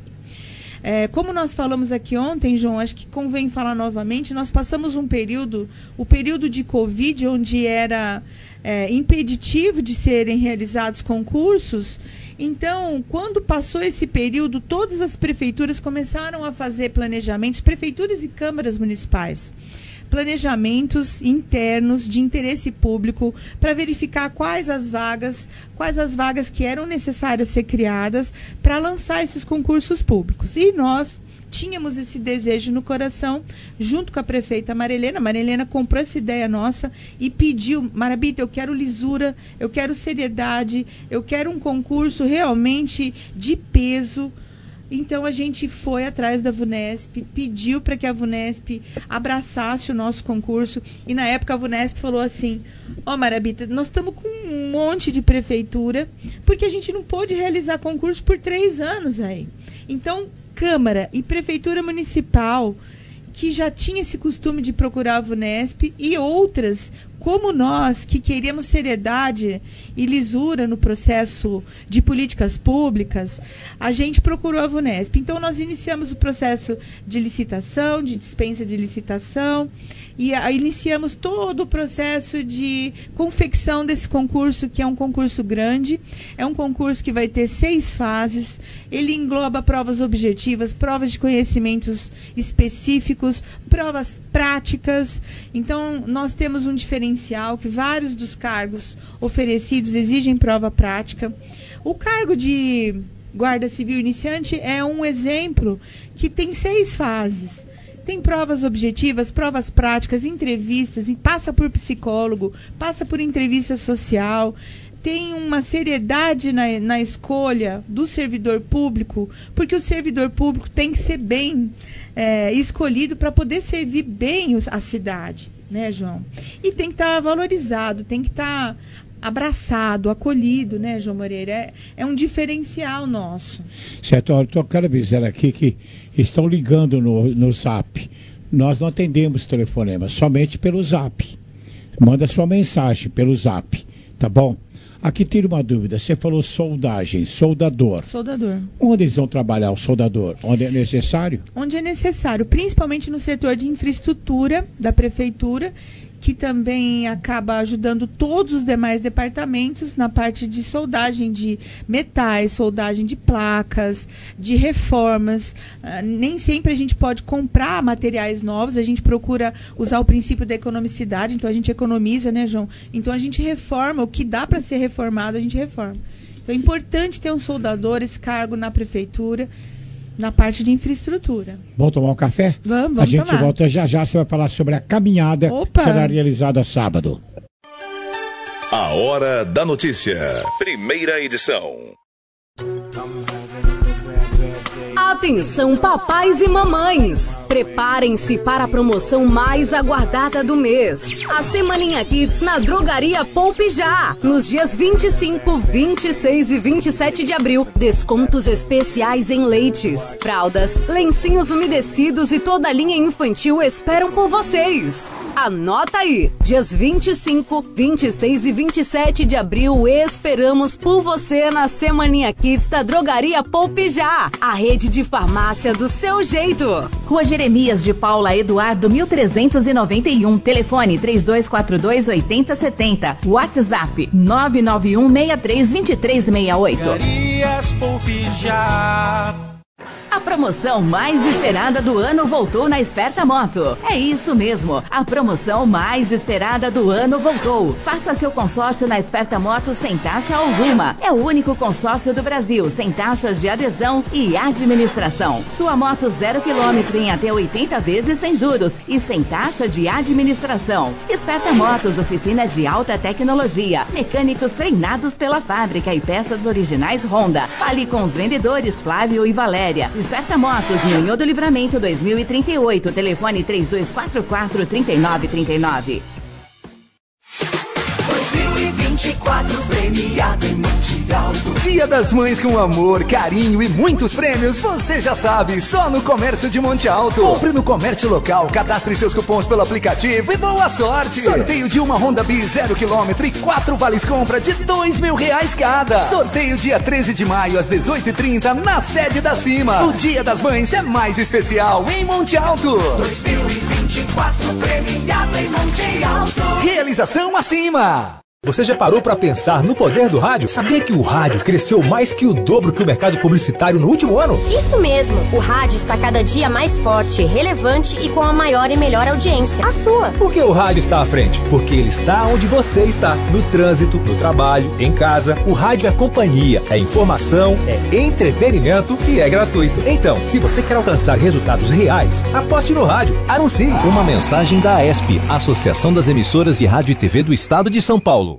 É, como nós falamos aqui ontem, João, acho que convém falar novamente, nós passamos um período, o período de Covid, onde era é, impeditivo de serem realizados concursos. Então, quando passou esse período, todas as prefeituras começaram a fazer planejamentos, prefeituras e câmaras municipais, planejamentos internos de interesse público para verificar quais as vagas, quais as vagas que eram necessárias ser criadas para lançar esses concursos públicos. E nós tínhamos esse desejo no coração, junto com a prefeita Marilena. A Marilena comprou essa ideia nossa e pediu: Marabita, eu quero lisura, eu quero seriedade, eu quero um concurso realmente de peso. Então, a gente foi atrás da VUNESP, pediu para que a VUNESP abraçasse o nosso concurso. E, na época, a VUNESP falou assim: ó, oh, Marabita, nós estamos com um monte de prefeitura, porque a gente não pôde realizar concurso por três anos aí. Então, Câmara e Prefeitura Municipal, que já tinha esse costume de procurar a VUNESP, e outras, como nós, que queríamos seriedade e lisura no processo de políticas públicas, a gente procurou a VUNESP. Então, nós iniciamos o processo de licitação, de dispensa de licitação, e a, iniciamos todo o processo de confecção desse concurso, que é um concurso grande, é um concurso que vai ter seis fases, ele engloba provas objetivas, provas de conhecimentos específicos, provas práticas. Então, nós temos um diferencial que vários dos cargos oferecidos exigem prova prática. O cargo de guarda civil iniciante é um exemplo que tem seis fases. Tem provas objetivas, provas práticas, entrevistas, e passa por psicólogo, passa por entrevista social. Tem uma seriedade na, na escolha do servidor público, porque o servidor público tem que ser bem é, escolhido para poder servir bem os, a cidade, né, João? E tem que estar tá valorizado, tem que estar tá abraçado, acolhido, né, João Moreira? É, é um diferencial nosso. Certo, eu quero avisar aqui que estão ligando no, no Zap. Nós não atendemos telefonema, somente pelo Zap. Manda sua mensagem pelo Zap, tá bom? Aqui tem uma dúvida, você falou soldagem, soldador. Soldador. Onde eles vão trabalhar o soldador? Onde é necessário? Onde é necessário, principalmente no setor de infraestrutura da prefeitura, que também acaba ajudando todos os demais departamentos na parte de soldagem de metais, soldagem de placas, de reformas. Uh, nem sempre a gente pode comprar materiais novos, a gente procura usar o princípio da economicidade, então a gente economiza, né, João? Então a gente reforma, o que dá para ser reformado, a gente reforma. Então é importante ter um soldador, esse cargo na prefeitura, na parte de infraestrutura. Vamos tomar um café? Vamos, vamos A gente tomar. volta já já, você vai falar sobre a caminhada Opa. que será realizada sábado. A Hora da Notícia. Primeira edição. Atenção, papais e mamães! Preparem-se para a promoção mais aguardada do mês. A Semaninha Kids na Drogaria Poupe Já. Nos dias vinte e cinco, vinte e seis e vinte e sete de abril, descontos especiais em leites, fraldas, lencinhos umedecidos e toda a linha infantil esperam por vocês. Anota aí! Dias vinte e cinco, vinte e seis e vinte e sete de abril, esperamos por você na Semaninha Kids da Drogaria Poupe Já. A rede de farmácia do seu jeito. Rua Jeremias de Paula Eduardo, mil trezentos e noventa e um. Telefone três dois quatro dois, oito zero sete zero. WhatsApp nove nove um, seis três, dois três seis oito. Drogarias Poupe Já. A promoção mais esperada do ano voltou na Esperta Moto. É isso mesmo, a promoção mais esperada do ano voltou. Faça seu consórcio na Esperta Moto sem taxa alguma. É o único consórcio do Brasil sem taxas de adesão e administração. Sua moto zero quilômetro em até oitenta vezes sem juros e sem taxa de administração. Esperta Motos, oficina de alta tecnologia, mecânicos treinados pela fábrica e peças originais Honda. Fale com os vendedores Flávio e Valéria. Esperta Motos, Ninho do Livramento dois mil e trinta e oito, telefone três dois quatro quatro, três nove três nove. dois mil e vinte e quatro premiado em Montialto. Dia das Mães com amor, carinho e muitos prêmios, você já sabe, só no Comércio de Monte Alto. Compre no comércio local, cadastre seus cupons pelo aplicativo e boa sorte. Sorteio de uma Honda Bis zero quilômetro e quatro vales compra de dois mil reais cada. Sorteio dia treze de maio às dezoito e trinta na sede da Cima. O Dia das Mães é mais especial em Monte Alto. dois mil e vinte e quatro premiado em Monte Alto. Realização acima. Você já parou para pensar no poder do rádio? Sabia que o rádio cresceu mais que o dobro que o mercado publicitário no último ano? Isso mesmo, o rádio está cada dia mais forte, relevante e com a maior e melhor audiência, a sua. Por que o rádio está à frente? Porque ele está onde você está, no trânsito, no trabalho, em casa. O rádio é companhia, é informação, é entretenimento e é gratuito. Então, se você quer alcançar resultados reais, aposte no rádio, anuncie. Uma mensagem da A E S P, Associação das Emissoras de Rádio e T V do Estado de São Paulo.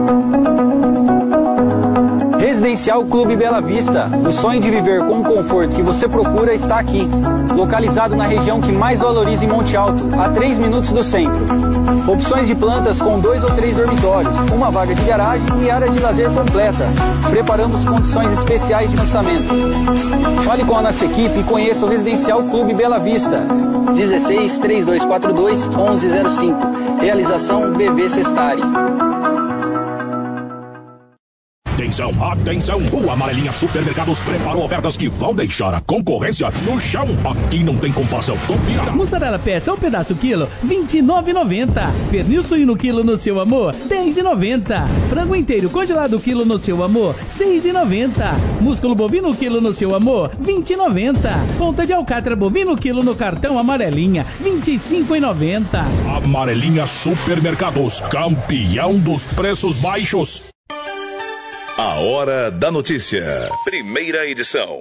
Residencial Clube Bela Vista. O sonho de viver com o conforto que você procura está aqui. Localizado na região que mais valoriza em Monte Alto, a três minutos do centro. Opções de plantas com dois ou três dormitórios, uma vaga de garagem e área de lazer completa. Preparamos condições especiais de lançamento. Fale com a nossa equipe e conheça o Residencial Clube Bela Vista. dezesseis, três dois quatro dois, onze zero cinco. Realização B V Sestari. Atenção, atenção! O Amarelinha Supermercados preparou ofertas que vão deixar a concorrência no chão. Aqui não tem comparação, confira! Mussarela peça ou pedaço quilo, vinte e nove reais e noventa centavos. Pernil suíno quilo no seu amor, dez reais e noventa centavos. Frango inteiro congelado quilo no seu amor, seis reais e noventa centavos. Músculo bovino quilo no seu amor, vinte reais e noventa centavos. Ponta de alcatra bovino quilo no cartão Amarelinha, vinte e cinco reais e noventa centavos. Amarelinha Supermercados, campeão dos preços baixos. A Hora da Notícia, primeira edição.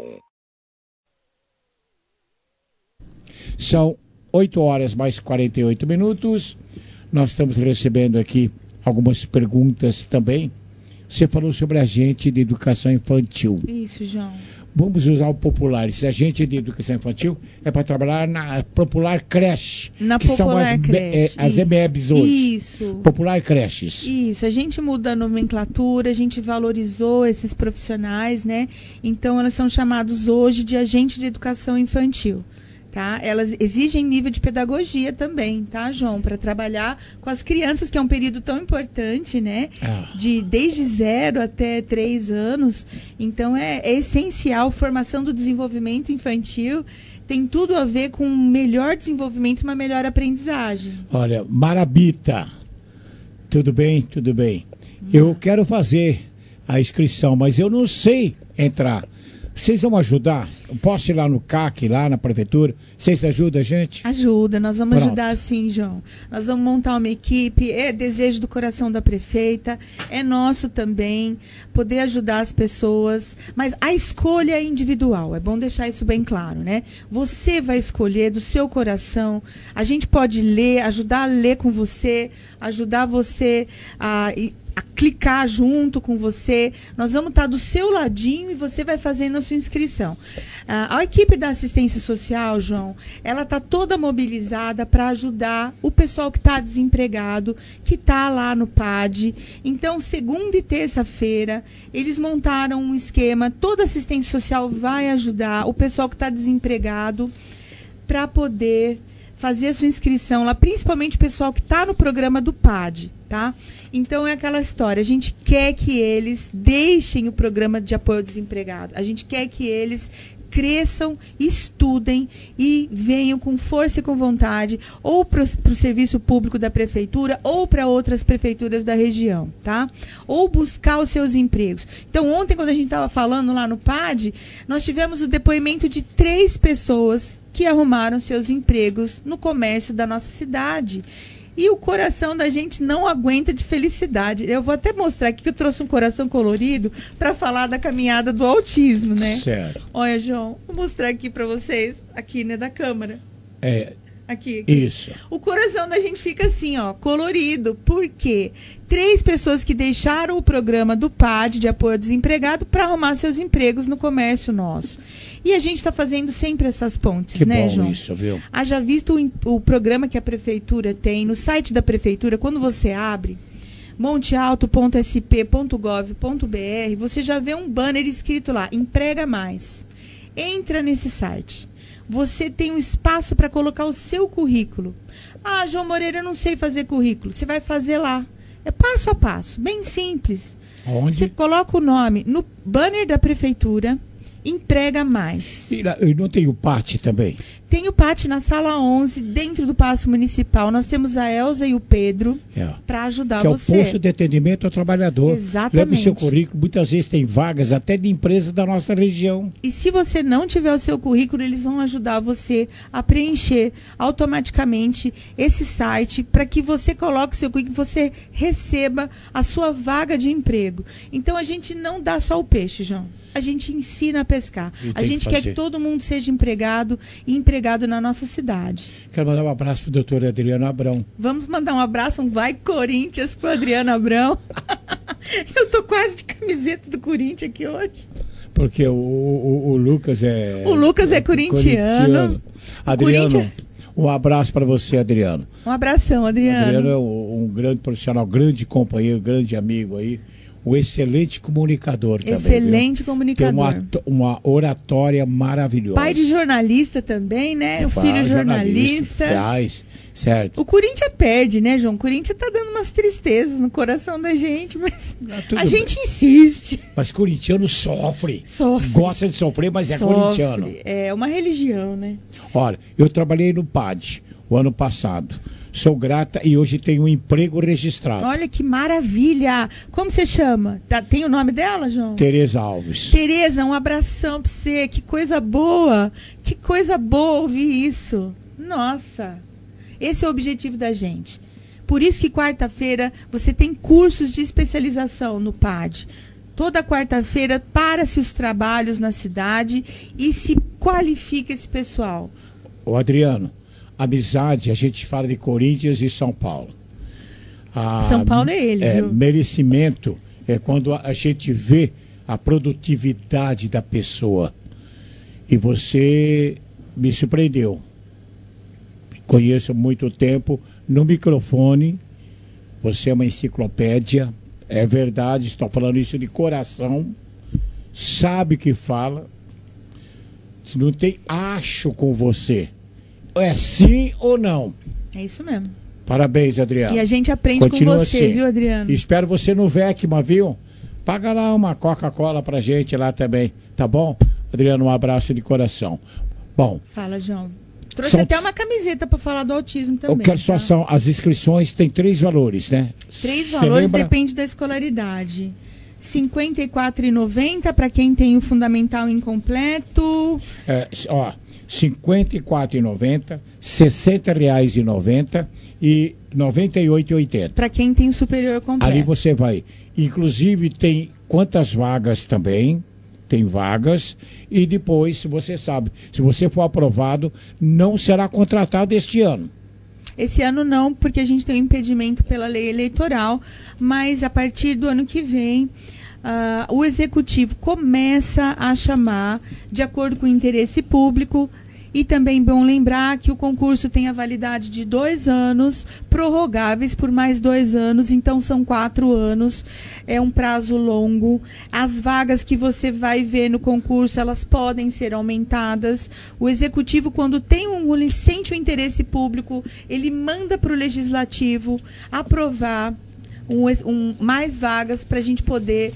São oito horas mais quarenta e oito minutos. Nós estamos recebendo aqui algumas perguntas também. Você falou sobre agente de educação infantil. Isso, João. Vamos usar o popular. Esse agente de educação infantil é para trabalhar na popular creche. Na que popular são as, creche. É, as E M E Bs hoje. Isso. Popular creches. Isso. A gente muda a nomenclatura, a gente valorizou esses profissionais, né? Então, elas são chamados hoje de agente de educação infantil. Tá? Elas exigem nível de pedagogia também, tá, João? Para trabalhar com as crianças, que é um período tão importante, né? Ah. De desde zero até três anos. Então, é, é essencial. Formação do desenvolvimento infantil tem tudo a ver com um melhor desenvolvimento e uma melhor aprendizagem. Olha, Marabita, tudo bem? Tudo bem. Hum. Eu quero fazer a inscrição, mas eu não sei entrar. Vocês vão ajudar? Eu posso ir lá no C A C, lá na prefeitura? Vocês ajudam a gente? Ajuda, nós vamos Pronto. ajudar sim, João. Nós vamos montar uma equipe, é desejo do coração da prefeita, é nosso também, poder ajudar as pessoas, mas a escolha é individual, é bom deixar isso bem claro, né? Você vai escolher do seu coração, a gente pode ler, ajudar a ler com você, ajudar você a... a clicar junto com você. Nós vamos estar do seu ladinho e você vai fazendo a sua inscrição. Ah, a equipe da assistência social, João, ela está toda mobilizada para ajudar o pessoal que está desempregado, que está lá no P A D. Então, segunda e terça-feira, eles montaram um esquema, toda assistência social vai ajudar o pessoal que está desempregado para poder fazer a sua inscrição lá, principalmente o pessoal que está no programa do P A D, tá? Então é aquela história, a gente quer que eles deixem o programa de apoio ao desempregado, a gente quer que eles cresçam, estudem e venham com força e com vontade ou para o serviço público da prefeitura ou para outras prefeituras da região, tá? Ou buscar os seus empregos. Então, ontem, quando a gente estava falando lá no P A D, nós tivemos o depoimento de três pessoas que arrumaram seus empregos no comércio da nossa cidade. E o coração da gente não aguenta de felicidade. Eu vou até mostrar aqui que eu trouxe um coração colorido para falar da caminhada do autismo, né? Certo. Olha, João, vou mostrar aqui para vocês, aqui, né, da câmera. É. Aqui, aqui. Isso. O coração da gente fica assim, ó, colorido. Por quê? Três pessoas que deixaram o programa do P A D de apoio ao desempregado para arrumar seus empregos no comércio nosso. E a gente está fazendo sempre essas pontes, que né, bom João? Isso, viu? Haja visto o, o programa que a prefeitura tem no site da prefeitura, quando você abre monte alto ponto s p ponto gov ponto b r, você já vê um banner escrito lá, emprega mais. Entra nesse site. Você tem um espaço para colocar o seu currículo. Ah, João Moreira, eu não sei fazer currículo. Você vai fazer lá. É passo a passo, bem simples. Onde? Você coloca o nome no banner da prefeitura, emprega mais. E lá- e não tem o P A T também? Tem o P A T na sala onze, dentro do Paço Municipal. Nós temos a Elza e o Pedro É. para ajudar Que é o você. posto de atendimento ao trabalhador. Exatamente. Leva o seu currículo, muitas vezes tem vagas até de empresas da nossa região. E se você não tiver o seu currículo, eles vão ajudar você a preencher automaticamente esse site para que você coloque o seu currículo e você receba a sua vaga de emprego. Então, a gente não dá só o peixe, João. A gente ensina a pescar. E A tem gente que quer fazer. que todo mundo seja empregado e empregado na nossa cidade. Quero mandar um abraço para o doutor Adriano Abrão. Vamos mandar um abraço, um vai Corinthians pro Adriano Abrão. Eu tô quase de camiseta do Corinthians aqui hoje. Porque o, o, o Lucas é. O Lucas é corintiano. Adriano, Corinthians- um abraço para você, Adriano. Um abração, Adriano. Adriano é um, um grande profissional, grande companheiro, grande amigo aí. Um excelente comunicador também. Excelente viu? comunicador. Tem uma, ato- uma oratória maravilhosa. Pai de jornalista também, né? O filho jornalista. Aliás, certo. O Corinthians perde, né, João? O Corinthians tá dando umas tristezas no coração da gente, mas tudo a gente bem. insiste. Mas corintiano sofre. Sofre. Gosta de sofrer, mas é Sofre. corintiano. É uma religião, né? Olha, eu trabalhei no P A D o ano passado. Sou grata e hoje tenho um emprego registrado. Olha que maravilha! Como você chama? Tá- tem o nome dela, João? Tereza Alves. Tereza, um abração pra você. Que coisa boa. Que coisa boa ouvir isso. Nossa. Esse é o objetivo da gente. Por isso que quarta-feira você tem cursos de especialização no P A D. Toda quarta-feira para-se os trabalhos na cidade e se qualifica esse pessoal. Ô Adriano, amizade, a gente fala de Corinthians e São Paulo. A- São Paulo é ele, É, viu? merecimento é quando a a gente vê a produtividade da pessoa. E você me surpreendeu. Conheço há muito tempo. No microfone, você é uma enciclopédia. É verdade, estou falando isso de coração. Sabe o que fala. Não tem acho com você. É sim ou não? É isso mesmo. Parabéns, Adriano. E a gente aprende Continua com você, assim. viu, Adriano? Espero você no Vecma, viu? Paga lá uma Coca-Cola pra gente lá também, tá bom? Adriano, um abraço de coração. Bom, Fala, João. Trouxe São- até uma camiseta para falar do autismo também. eu quero só tá? são as inscrições tem três valores, né? Três Cê valores, lembra? depende da escolaridade. cinquenta e quatro reais e noventa centavos para quem tem o fundamental incompleto. É, ó, cinquenta e quatro reais e noventa centavos, sessenta reais e noventa centavos e noventa e oito reais e oitenta centavos. Para quem tem o superior completo. Ali você vai. Inclusive tem quantas vagas também. Tem vagas. E depois, se você sabe, se você for aprovado, não será contratado este ano. Esse ano não, porque a gente tem um impedimento pela lei eleitoral, mas a partir do ano que vem, uh, o Executivo começa a chamar, de acordo com o interesse público. E também bom lembrar que o concurso tem a validade de dois anos, prorrogáveis por mais dois anos, então são quatro anos, é um prazo longo. As vagas que você vai ver no concurso, elas podem ser aumentadas. O Executivo, quando tem um, ele sente o interesse público, ele manda para o Legislativo aprovar um, um, mais vagas para a gente poder...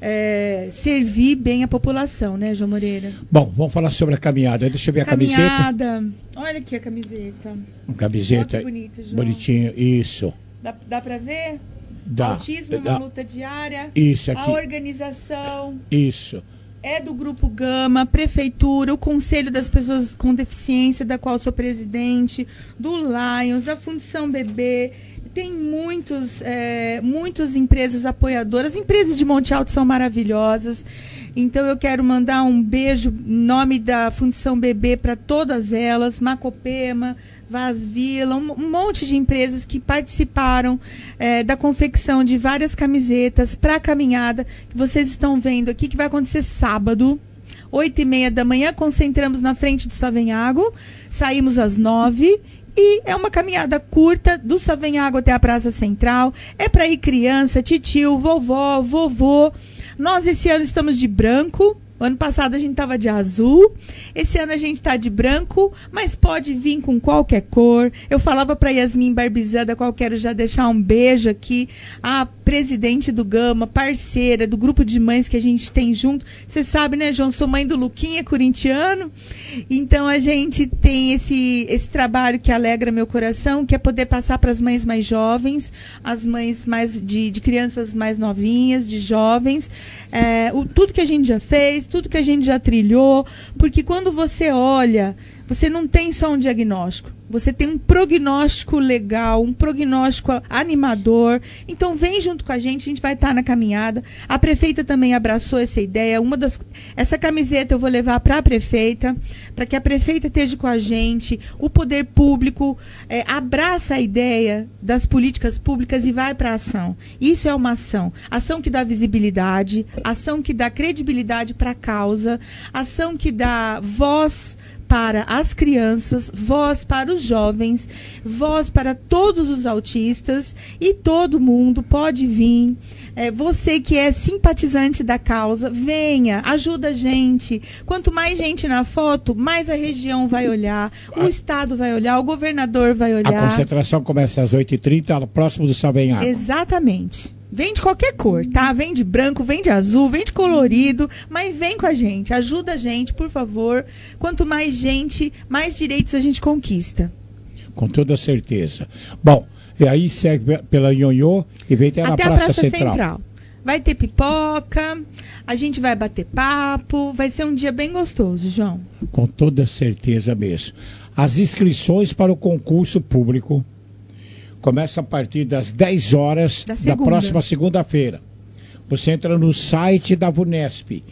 É, servir bem a população, né, João Moreira? Bom, vamos falar sobre a caminhada. Deixa eu ver a caminhada. camiseta. Olha aqui a camiseta. Uma camiseta. Olha que bonito, João. Bonitinho, isso. Dá, dá para ver? Dá. Autismo, uma luta diária. Isso aqui. A organização. Isso. É do Grupo Gama, Prefeitura, o Conselho das Pessoas com Deficiência, da qual sou presidente, do Lions, da Fundação Bebê. Tem muitos, é, muitas empresas apoiadoras. As empresas de Monte Alto são maravilhosas. Então, eu quero mandar um beijo em nome da Fundação Bebê para todas elas. Macopema, Vaz Vila, um, um monte de empresas que participaram é, da confecção de várias camisetas para a caminhada, que vocês estão vendo aqui, que vai acontecer sábado, oito e meia da manhã. Concentramos na frente do Savenhago. Saímos às nove. E é uma caminhada curta do Savenhago até a Praça Central. É para ir criança, titio, vovó, vovô. Nós esse ano estamos de branco. O ano passado a gente estava de azul. Esse ano a gente está de branco, mas pode vir com qualquer cor. Eu falava para Yasmin Barbizan, da qual quero já deixar um beijo aqui, a presidente do Gama, parceira do grupo de mães que a gente tem junto. Você sabe, né, João? Sou mãe do Luquinha, corintiano. Então a gente tem esse, esse trabalho que alegra meu coração, que é poder passar para as mães mais jovens, as mães mais de, de crianças mais novinhas, de jovens, é, o, tudo que a gente já fez, tudo que a gente já trilhou, porque quando você olha, você não tem só um diagnóstico, você tem um prognóstico legal, um prognóstico animador. Então vem junto com a gente, a gente vai estar na caminhada. A prefeita também abraçou essa ideia. Uma das, essa camiseta eu vou levar para a prefeita, para que a prefeita esteja com a gente. O poder público é, abraça a ideia das políticas públicas e vai para a ação. Isso é uma ação. Ação que dá visibilidade, ação que dá credibilidade para a causa, ação que dá voz para as crianças, voz para os jovens, voz para todos os autistas, e todo mundo pode vir. É, você que é simpatizante da causa, venha, ajuda a gente. Quanto mais gente na foto, mais a região vai olhar, o Estado vai olhar, o governador vai olhar. A concentração começa às oito e trinta, próximo do Savenhago. Exatamente. Vem de qualquer cor, tá? Vem de branco, vem de azul, vem de colorido, mas vem com a gente, ajuda a gente, por favor. Quanto mais gente, mais direitos a gente conquista. Com toda certeza. Bom, e aí segue pela Nhonhô e vem até, até na Praça, Praça Central. Central. Vai ter pipoca, a gente vai bater papo, vai ser um dia bem gostoso, João. Com toda certeza mesmo. As inscrições para o concurso público começa a partir das dez horas da, da próxima segunda-feira. Você entra no site da VUNESP,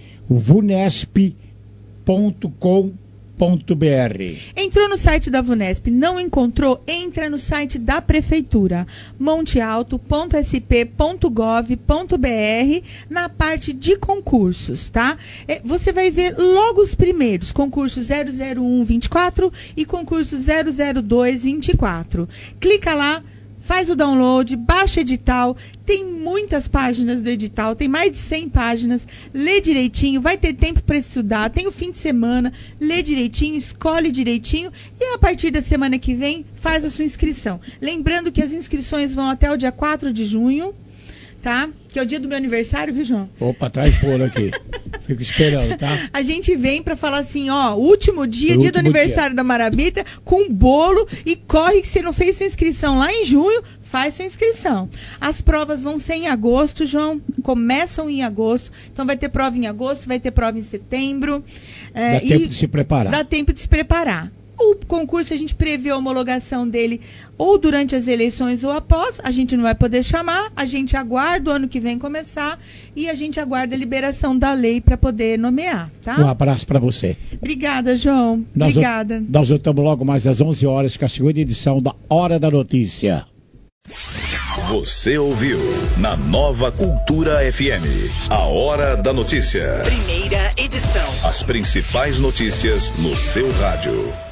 vunesp ponto com ponto br. Entrou no site da VUNESP, não encontrou? Entra no site da Prefeitura, monte alto ponto s p ponto gov ponto b r, na parte de concursos, tá? Você vai ver logo os primeiros, concurso zero zero um vinte e quatro e concurso zero zero dois vinte e quatro. Clica lá, faz o download, baixa o edital, tem muitas páginas do edital, tem mais de cem páginas, lê direitinho, vai ter tempo para estudar, tem o fim de semana, lê direitinho, escolhe direitinho e a partir da semana que vem faz a sua inscrição. Lembrando que as inscrições vão até o dia quatro de junho, tá? Que é o dia do meu aniversário, viu, João? Opa, traz bolo aqui. Fico esperando, tá? A gente vem pra falar assim, ó, último dia, o dia último do aniversário dia. Da Marabita, com bolo, e corre que você não fez sua inscrição lá em junho, faz sua inscrição. As provas vão ser em agosto, João, começam em agosto, então vai ter prova em agosto, vai ter prova em setembro. É, dá tempo de se preparar. Dá tempo de se preparar. O concurso, a gente prevê a homologação dele ou durante as eleições ou após. A gente não vai poder chamar, a gente aguarda o ano que vem começar e a gente aguarda a liberação da lei para poder nomear, tá? Um abraço para você. Obrigada, João. Nós Obrigada. Nós voltamos logo mais às onze horas com a segunda edição da Hora da Notícia. Você ouviu na Nova Cultura F M, a Hora da Notícia. Primeira edição. As principais notícias no seu rádio.